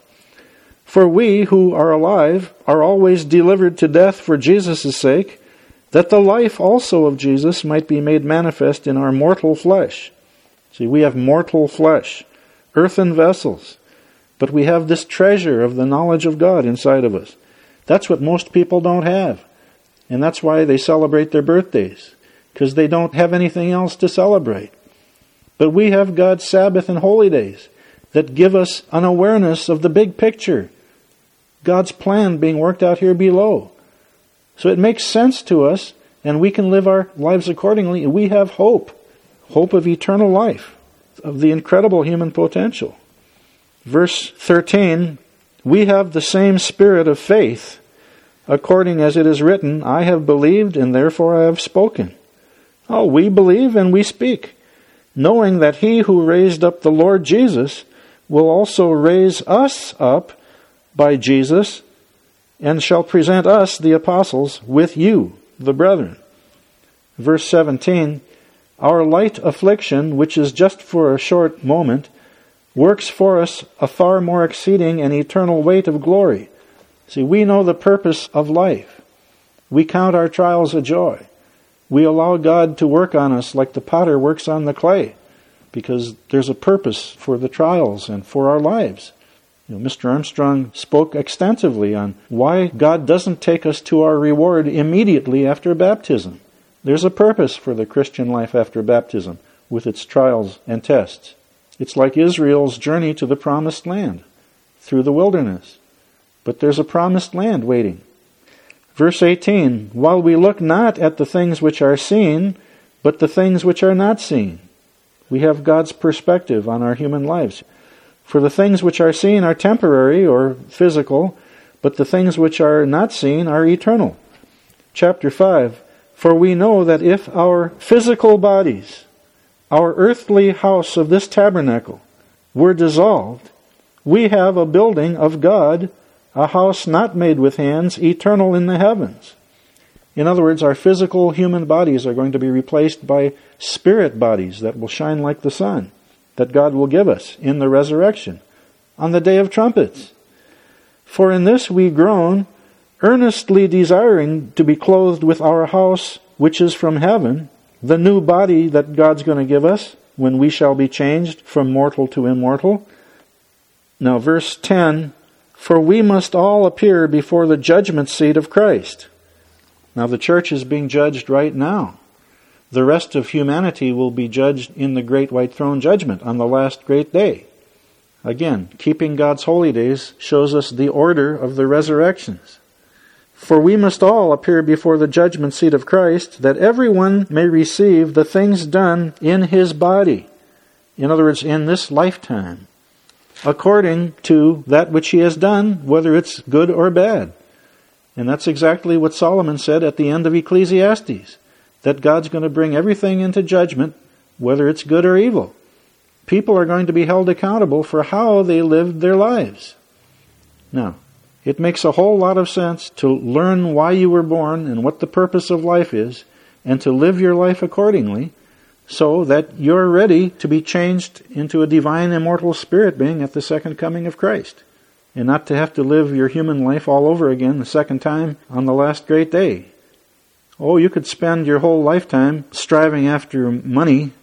For we who are alive are always delivered to death for Jesus' sake, that the life also of Jesus might be made manifest in our mortal flesh. See, we have mortal flesh, earthen vessels, but we have this treasure of the knowledge of God inside of us. That's what most people don't have. And that's why they celebrate their birthdays, because they don't have anything else to celebrate. But we have God's Sabbath and holy days that give us an awareness of the big picture, God's plan being worked out here below. So it makes sense to us, and we can live our lives accordingly. We have hope of eternal life, of the incredible human potential. Verse 13, we have the same spirit of faith, according as it is written, I have believed, and therefore I have spoken. Oh, we believe and we speak, knowing that He who raised up the Lord Jesus will also raise us up by Jesus, and shall present us, the apostles, with you, the brethren. Verse 17, our light affliction, which is just for a short moment, works for us a far more exceeding and eternal weight of glory. See, we know the purpose of life. We count our trials a joy. We allow God to work on us like the potter works on the clay, because there's a purpose for the trials and for our lives. Mr. Armstrong spoke extensively on why God doesn't take us to our reward immediately after baptism. There's a purpose for the Christian life after baptism, with its trials and tests. It's like Israel's journey to the promised land, through the wilderness. But there's a promised land waiting. Verse 18, while we look not at the things which are seen, but the things which are not seen. We have God's perspective on our human lives. For the things which are seen are temporary or physical, but the things which are not seen are eternal. Chapter 5, for we know that if our physical bodies, our earthly house of this tabernacle, were dissolved, we have a building of God, a house not made with hands, eternal in the heavens. In other words, our physical human bodies are going to be replaced by spirit bodies that will shine like the sun, that God will give us in the resurrection, on the day of trumpets. For in this we groan, earnestly desiring to be clothed with our house which is from heaven, the new body that God's going to give us when we shall be changed from mortal to immortal. Now verse 10, for we must all appear before the judgment seat of Christ. Now the church is being judged right now. The rest of humanity will be judged in the great white throne judgment on the last great day. Again, keeping God's holy days shows us the order of the resurrections. For we must all appear before the judgment seat of Christ, that everyone may receive the things done in his body. In other words, in this lifetime, according to that which he has done, whether it's good or bad. And that's exactly what Solomon said at the end of Ecclesiastes, that God's going to bring everything into judgment, whether it's good or evil. People are going to be held accountable for how they lived their lives. Now, it makes a whole lot of sense to learn why you were born and what the purpose of life is, and to live your life accordingly, so that you're ready to be changed into a divine immortal spirit being at the second coming of Christ, and not to have to live your human life all over again the second time on the last great day. Oh, you could spend your whole lifetime striving after money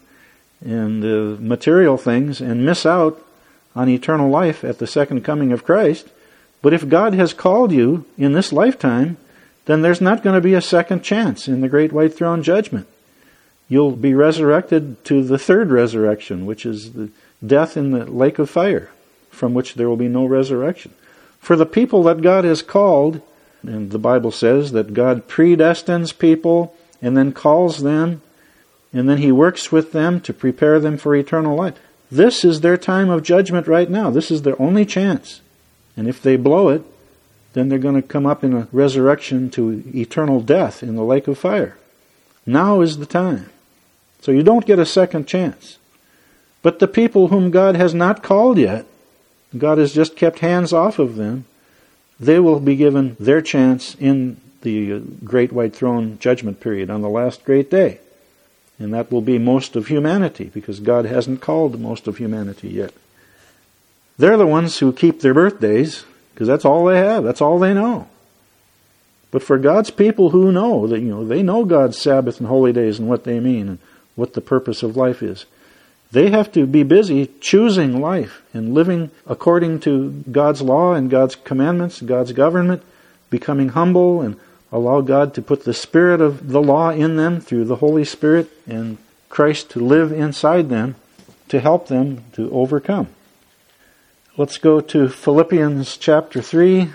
and material things and miss out on eternal life at the second coming of Christ. But if God has called you in this lifetime, then there's not going to be a second chance in the great white throne judgment. You'll be resurrected to the third resurrection, which is the death in the lake of fire, from which there will be no resurrection. For the people that God has called, and the Bible says that God predestines people and then calls them, and then He works with them to prepare them for eternal life. This is their time of judgment right now. This is their only chance. And if they blow it, then they're going to come up in a resurrection to eternal death in the lake of fire. Now is the time. So you don't get a second chance. But the people whom God has not called yet, God has just kept hands off of them, they will be given their chance in the great white throne judgment period on the last great day. And that will be most of humanity, because God hasn't called most of humanity yet. They're the ones who keep their birthdays, because that's all they have, that's all they know. But for God's people who know, that they know God's Sabbath and holy days and what they mean and what the purpose of life is, they have to be busy choosing life and living according to God's law and God's commandments, God's government, becoming humble and allow God to put the spirit of the law in them through the Holy Spirit and Christ to live inside them to help them to overcome. Let's go to Philippians chapter 3.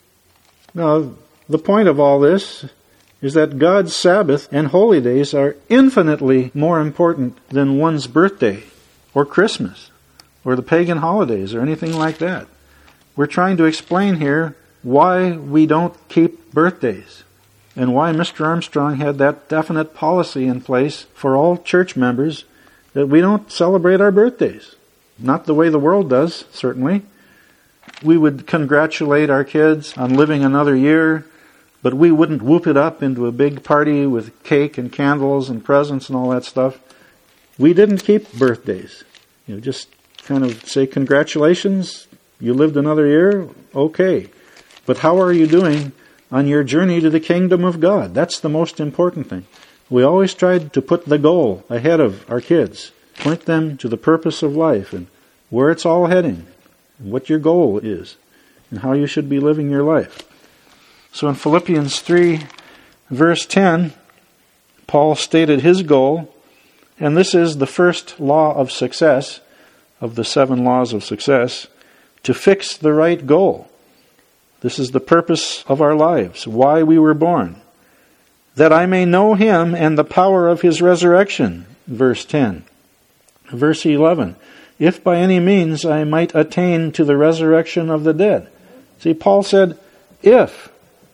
Now, the point of all this is that God's Sabbath and holy days are infinitely more important than one's birthday or Christmas or the pagan holidays or anything like that. We're trying to explain here why we don't keep birthdays and why Mr. Armstrong had that definite policy in place for all church members that we don't celebrate our birthdays. Not the way the world does, certainly. We would congratulate our kids on living another year, but we wouldn't whoop it up into a big party with cake and candles and presents and all that stuff. We didn't keep birthdays. Just kind of say, congratulations, you lived another year, okay. But how are you doing on your journey to the kingdom of God? That's the most important thing. We always tried to put the goal ahead of our kids, point them to the purpose of life and where it's all heading, and what your goal is, and how you should be living your life. So in Philippians 3, verse 10, Paul stated his goal, and this is the first law of success, of the 7 laws of success, to fix the right goal. This is the purpose of our lives, why we were born. That I may know Him and the power of His resurrection, verse 10. Verse 11, if by any means I might attain to the resurrection of the dead. See, Paul said, if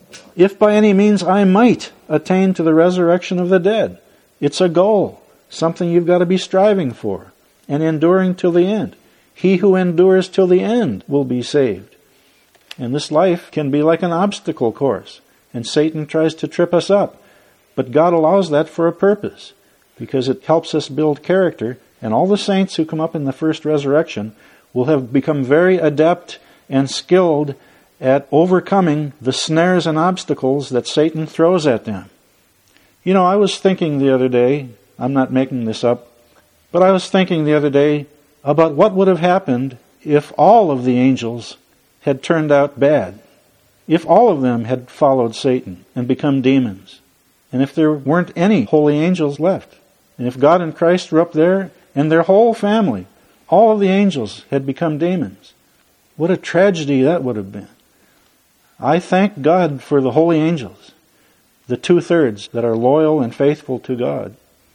by any means I might attain to the resurrection of the dead. It's a goal, something you've got to be striving for, and enduring till the end. He who endures till the end will be saved. And this life can be like an obstacle course, and Satan tries to trip us up. But God allows that for a purpose, because it helps us build character, and all the saints who come up in the first resurrection will have become very adept and skilled at overcoming the snares and obstacles that Satan throws at them. I was thinking the other day, I'm not making this up, but I was thinking the other day about what would have happened if all of the angels had turned out bad, if all of them had followed Satan and become demons. and if there weren't any holy angels left, and if God and Christ were up there, and their whole family, all of the angels had become demons, what a tragedy that would have been. I thank God for the holy angels, the 2/3 that are loyal and faithful to God.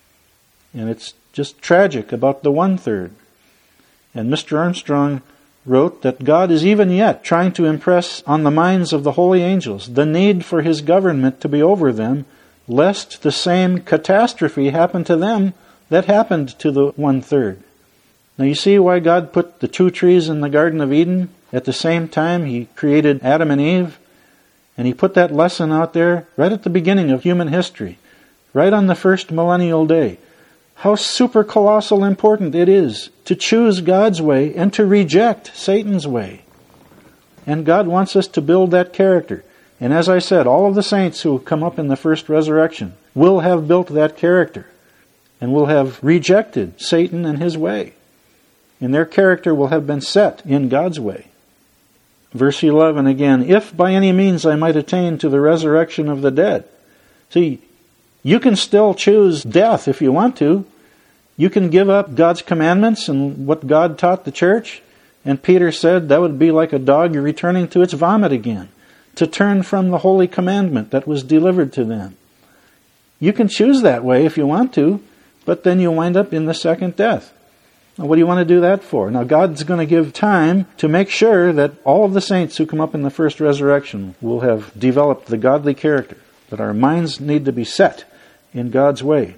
And it's just tragic about the 1/3. And Mr. Armstrong wrote that God is even yet trying to impress on the minds of the holy angels the need for His government to be over them, lest the same catastrophe happen to them that happened to the 1/3. Now you see why God put the 2 trees in the Garden of Eden at the same time He created Adam and Eve? And He put that lesson out there right at the beginning of human history, right on the first millennial day. How super colossal important it is to choose God's way and to reject Satan's way. And God wants us to build that character. And as I said, all of the saints who come up in the first resurrection will have built that character and will have rejected Satan and his way. And their character will have been set in God's way. Verse 11 again, if by any means I might attain to the resurrection of the dead. See, you can still choose death if you want to. You can give up God's commandments and what God taught the church. And Peter said that would be like a dog returning to its vomit again, to turn from the holy commandment that was delivered to them. You can choose that way if you want to, but then you'll wind up in the second death. Now, what do you want to do that for? Now, God's going to give time to make sure that all of the saints who come up in the first resurrection will have developed the godly character, that our minds need to be set in God's way.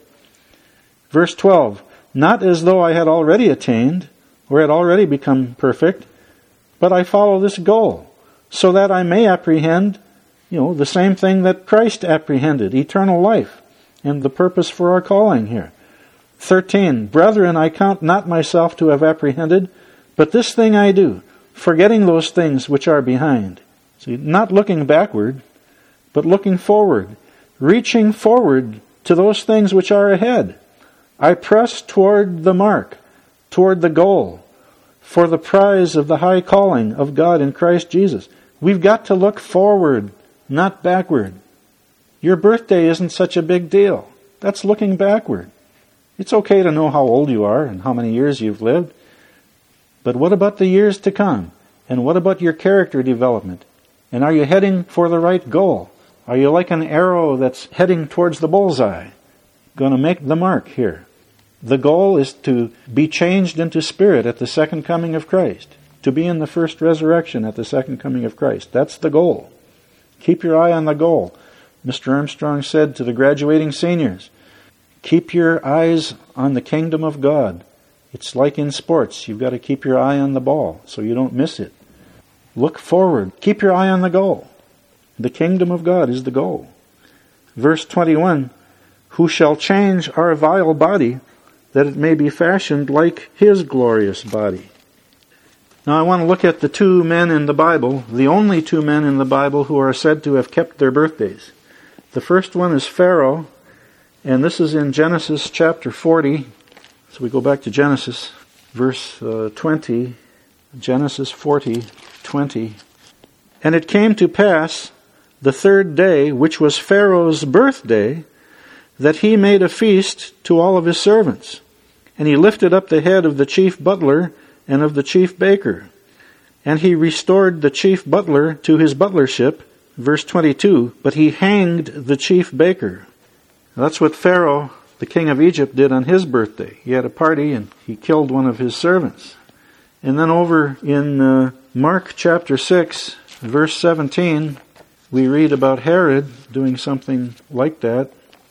Verse 12, not as though I had already attained or had already become perfect, but I follow this goal, so that I may apprehend, the same thing that Christ apprehended, eternal life, and the purpose for our calling here. 13, brethren, I count not myself to have apprehended, but this thing I do, forgetting those things which are behind. See, not looking backward, but looking forward, reaching forward to those things which are ahead. I press toward the mark, toward the goal, for the prize of the high calling of God in Christ Jesus. We've got to look forward, not backward. Your birthday isn't such a big deal. That's looking backward. It's okay to know how old you are and how many years you've lived. But what about the years to come? And what about your character development? And are you heading for the right goal? Are you like an arrow that's heading towards the bullseye? Going to make the mark here. The goal is to be changed into spirit at the second coming of Christ. To be in the first resurrection at the second coming of Christ. That's the goal. Keep your eye on the goal. Mr. Armstrong said to the graduating seniors, keep your eyes on the kingdom of God. It's like in sports. You've got to keep your eye on the ball so you don't miss it. Look forward. Keep your eye on the goal. The kingdom of God is the goal. Verse 21, who shall change our vile body, that it may be fashioned like His glorious body. Now I want to look at the 2 men in the Bible, the only 2 men in the Bible who are said to have kept their birthdays. The first one is Pharaoh, and this is in Genesis chapter 40. So we go back to Genesis, verse 20, Genesis 40:20. And it came to pass the 3rd day, which was Pharaoh's birthday, that he made a feast to all of his servants. And he lifted up the head of the chief butler and of the chief baker. And he restored the chief butler to his butlership, verse 22, but he hanged the chief baker. That's what Pharaoh, the king of Egypt, did on his birthday. He had a party and he killed one of his servants. And then over in Mark chapter 6, verse 17, we read about Herod doing something like that.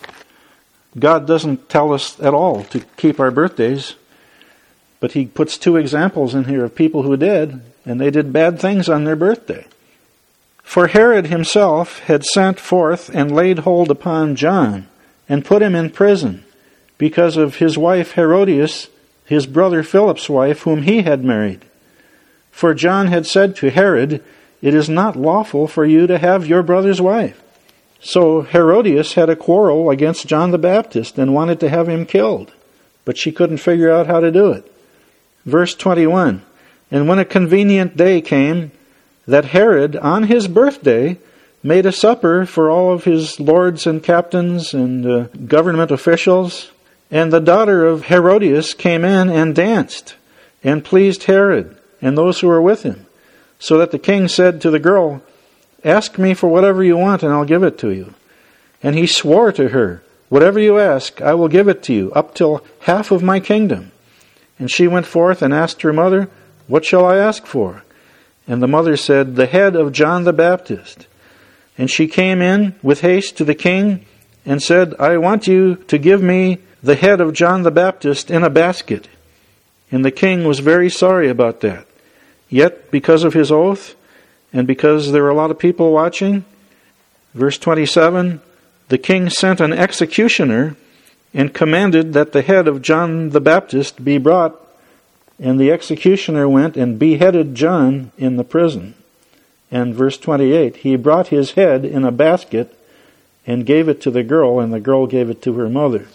God doesn't tell us at all to keep our birthdays, but He puts 2 examples in here of people who did, and they did bad things on their birthday. For Herod himself had sent forth and laid hold upon John, and put him in prison, because of his wife Herodias, his brother Philip's wife, whom he had married. For John had said to Herod, it is not lawful for you to have your brother's wife. So Herodias had a quarrel against John the Baptist and wanted to have him killed, but she couldn't figure out how to do it. Verse 21, and when a convenient day came, that Herod, on his birthday, made a supper for all of his lords and captains and government officials. And the daughter of Herodias came in and danced and pleased Herod and those who were with him, so that the king said to the girl, "Ask me for whatever you want and I'll give it to you." And he swore to her, "Whatever you ask, I will give it to you, up till half of my kingdom." And she went forth and asked her mother, "What shall I ask for?" And the mother said, "The head of John the Baptist." And she came in with haste to the king and said, "I want you to give me the head of John the Baptist in a basket." And the king was very sorry about that. Yet, because of his oath, and because there were a lot of people watching, verse 27, the king sent an executioner and commanded that the head of John the Baptist be brought. And the executioner went and beheaded John in the prison. And verse 28, he brought his head in a basket and gave it to the girl, and the girl gave it to her mother.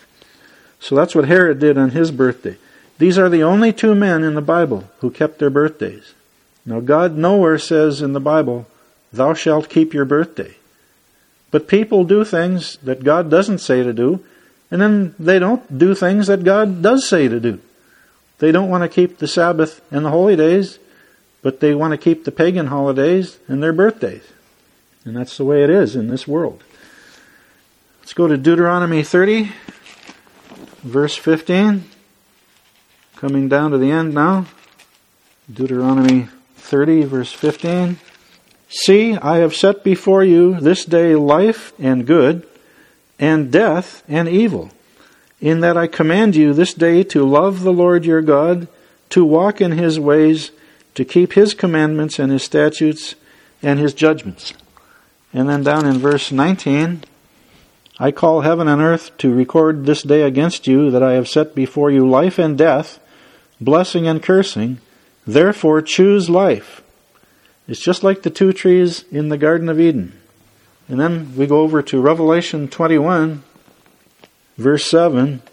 So that's what Herod did on his birthday. These are the only two men in the Bible who kept their birthdays. Now, God nowhere says in the Bible, "Thou shalt keep your birthday." But people do things that God doesn't say to do, and then they don't do things that God does say to do. They don't want to keep the Sabbath and the holy days, but they want to keep the pagan holidays and their birthdays. And that's the way it is in this world. Let's go to Deuteronomy 30, verse 15. Coming down to the end now. Deuteronomy 30, verse 15. "See, I have set before you this day life and good, and death and evil, in that I command you this day to love the Lord your God, to walk in his ways, to keep his commandments and his statutes and his judgments." And then down in verse 19, "I call heaven and earth to record this day against you that I have set before you life and death, blessing and cursing. Therefore choose life." It's just like the two trees in the Garden of Eden. And then we go over to Revelation 21, verse 7.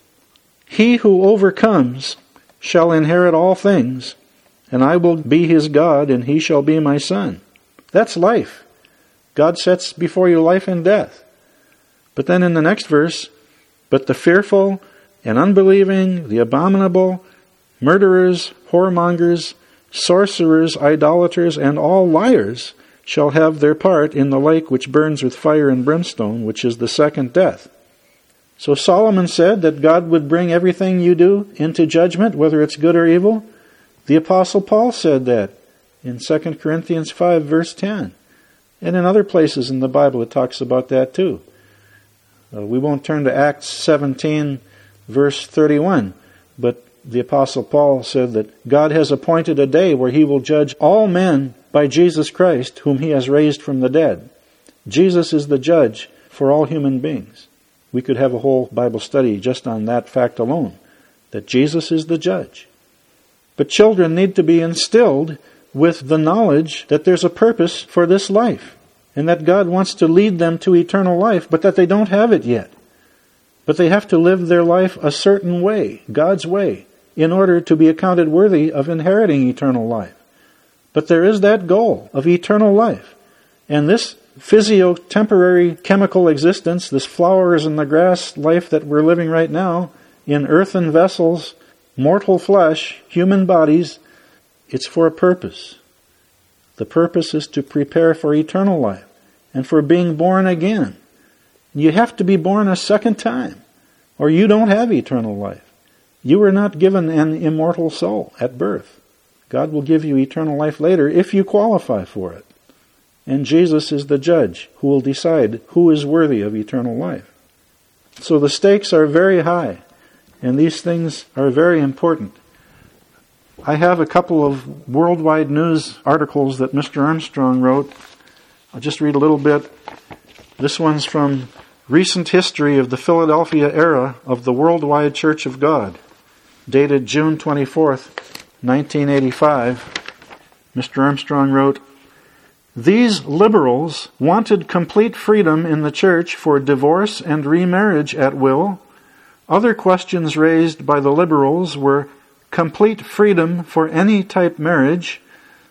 "He who overcomes shall inherit all things, and I will be his God, and he shall be my son." That's life. God sets before you life and death. But then in the next verse, "But the fearful and unbelieving, the abominable, murderers, whoremongers, sorcerers, idolaters, and all liars shall have their part in the lake which burns with fire and brimstone, which is the second death." So Solomon said that God would bring everything you do into judgment, whether it's good or evil. The Apostle Paul said that in 2 Corinthians 5, verse 10. And in other places in the Bible it talks about that too. We won't turn to Acts 17, verse 31, but the Apostle Paul said that God has appointed a day where he will judge all men by Jesus Christ, whom he has raised from the dead. Jesus is the judge for all human beings. We could have a whole Bible study just on that fact alone, that Jesus is the judge. But children need to be instilled with the knowledge that there's a purpose for this life, and that God wants to lead them to eternal life, but that they don't have it yet. But they have to live their life a certain way, God's way, in order to be accounted worthy of inheriting eternal life. But there is that goal of eternal life. And this physio-temporary chemical existence, this flowers in the grass life that we're living right now, in earthen vessels, mortal flesh, human bodies, it's for a purpose. The purpose is to prepare for eternal life and for being born again. You have to be born a second time, or you don't have eternal life. You were not given an immortal soul at birth. God will give you eternal life later if you qualify for it. And Jesus is the judge who will decide who is worthy of eternal life. So the stakes are very high, and these things are very important. I have a couple of worldwide news articles that Mr. Armstrong wrote. I'll just read a little bit. This one's from Recent History of the Philadelphia Era of the Worldwide Church of God, dated June 24th, 1985. Mr. Armstrong wrote, "These liberals wanted complete freedom in the church for divorce and remarriage at will. Other questions raised by the liberals were complete freedom for any type marriage,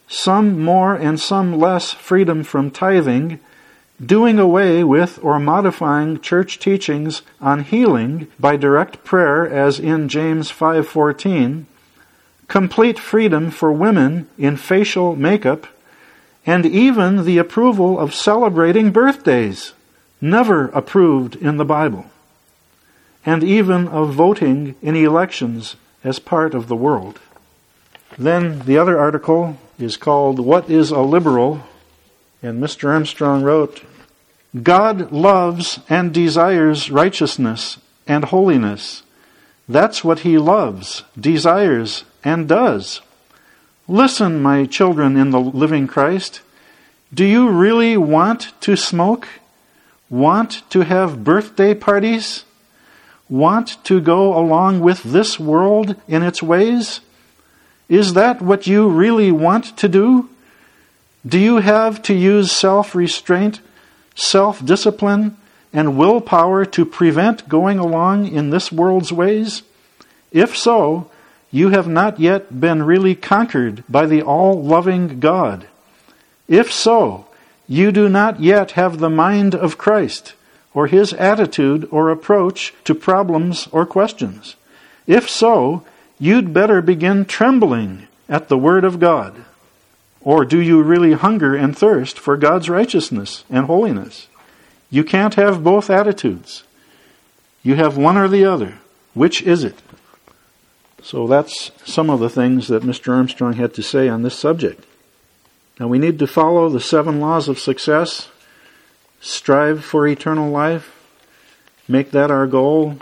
some more and some less freedom from tithing, doing away with or modifying church teachings on healing by direct prayer as in James 5:14, complete freedom for women in facial makeup, and even the approval of celebrating birthdays, never approved in the Bible, and even of voting in elections as part of the world. Then the other article is called What is a Liberal? And Mr. Armstrong wrote, God loves and desires righteousness and holiness. That's what He loves, desires, and does. Listen, my children in the living Christ. Do you really want to smoke? Want to have birthday parties? Want to go along with this world in its ways? Is that what you really want to do? Do you have to use self-restraint, self-discipline, and willpower to prevent going along in this world's ways? If so, you have not yet been really conquered by the all-loving God. If so, you do not yet have the mind of Christ, or His attitude or approach to problems or questions. If so, you'd better begin trembling at the Word of God. Or do you really hunger and thirst for God's righteousness and holiness? You can't have both attitudes. You have one or the other. Which is it? So that's some of the things that Mr. Armstrong had to say on this subject. Now we need to follow the 7 laws of success, strive for eternal life, make that our goal.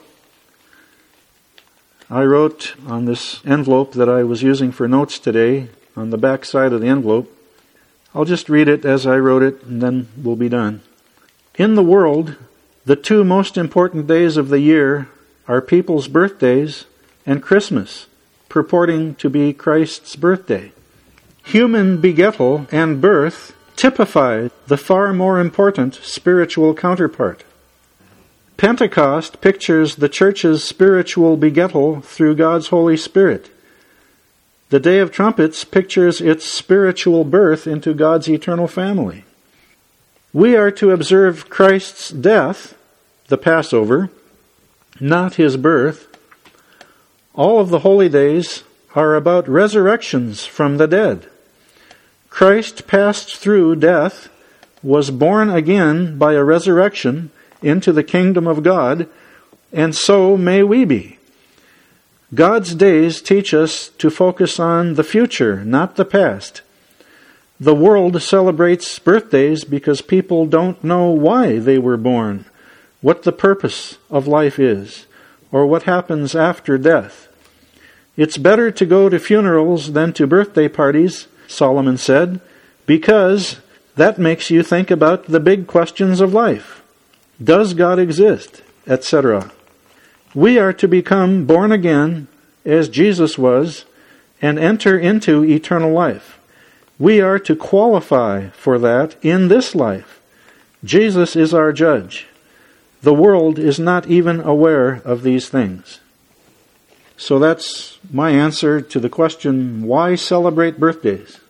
I wrote on this envelope that I was using for notes today, on the back side of the envelope, I'll just read it as I wrote it and then we'll be done. In the world, the 2 most important days of the year are people's birthdays and Christmas, purporting to be Christ's birthday. Human begettal and birth typify the far more important spiritual counterpart. Pentecost pictures the church's spiritual begettal through God's Holy Spirit. The Day of Trumpets pictures its spiritual birth into God's eternal family. We are to observe Christ's death, the Passover, not His birth. All of the holy days are about resurrections from the dead. Christ passed through death, was born again by a resurrection into the kingdom of God, and so may we be. God's days teach us to focus on the future, not the past. The world celebrates birthdays because people don't know why they were born, what the purpose of life is, or what happens after death. It's better to go to funerals than to birthday parties, Solomon said, because that makes you think about the big questions of life. Does God exist? Etc. We are to become born again as Jesus was and enter into eternal life. We are to qualify for that in this life. Jesus is our judge. The world is not even aware of these things. So that's my answer to the question, why celebrate birthdays?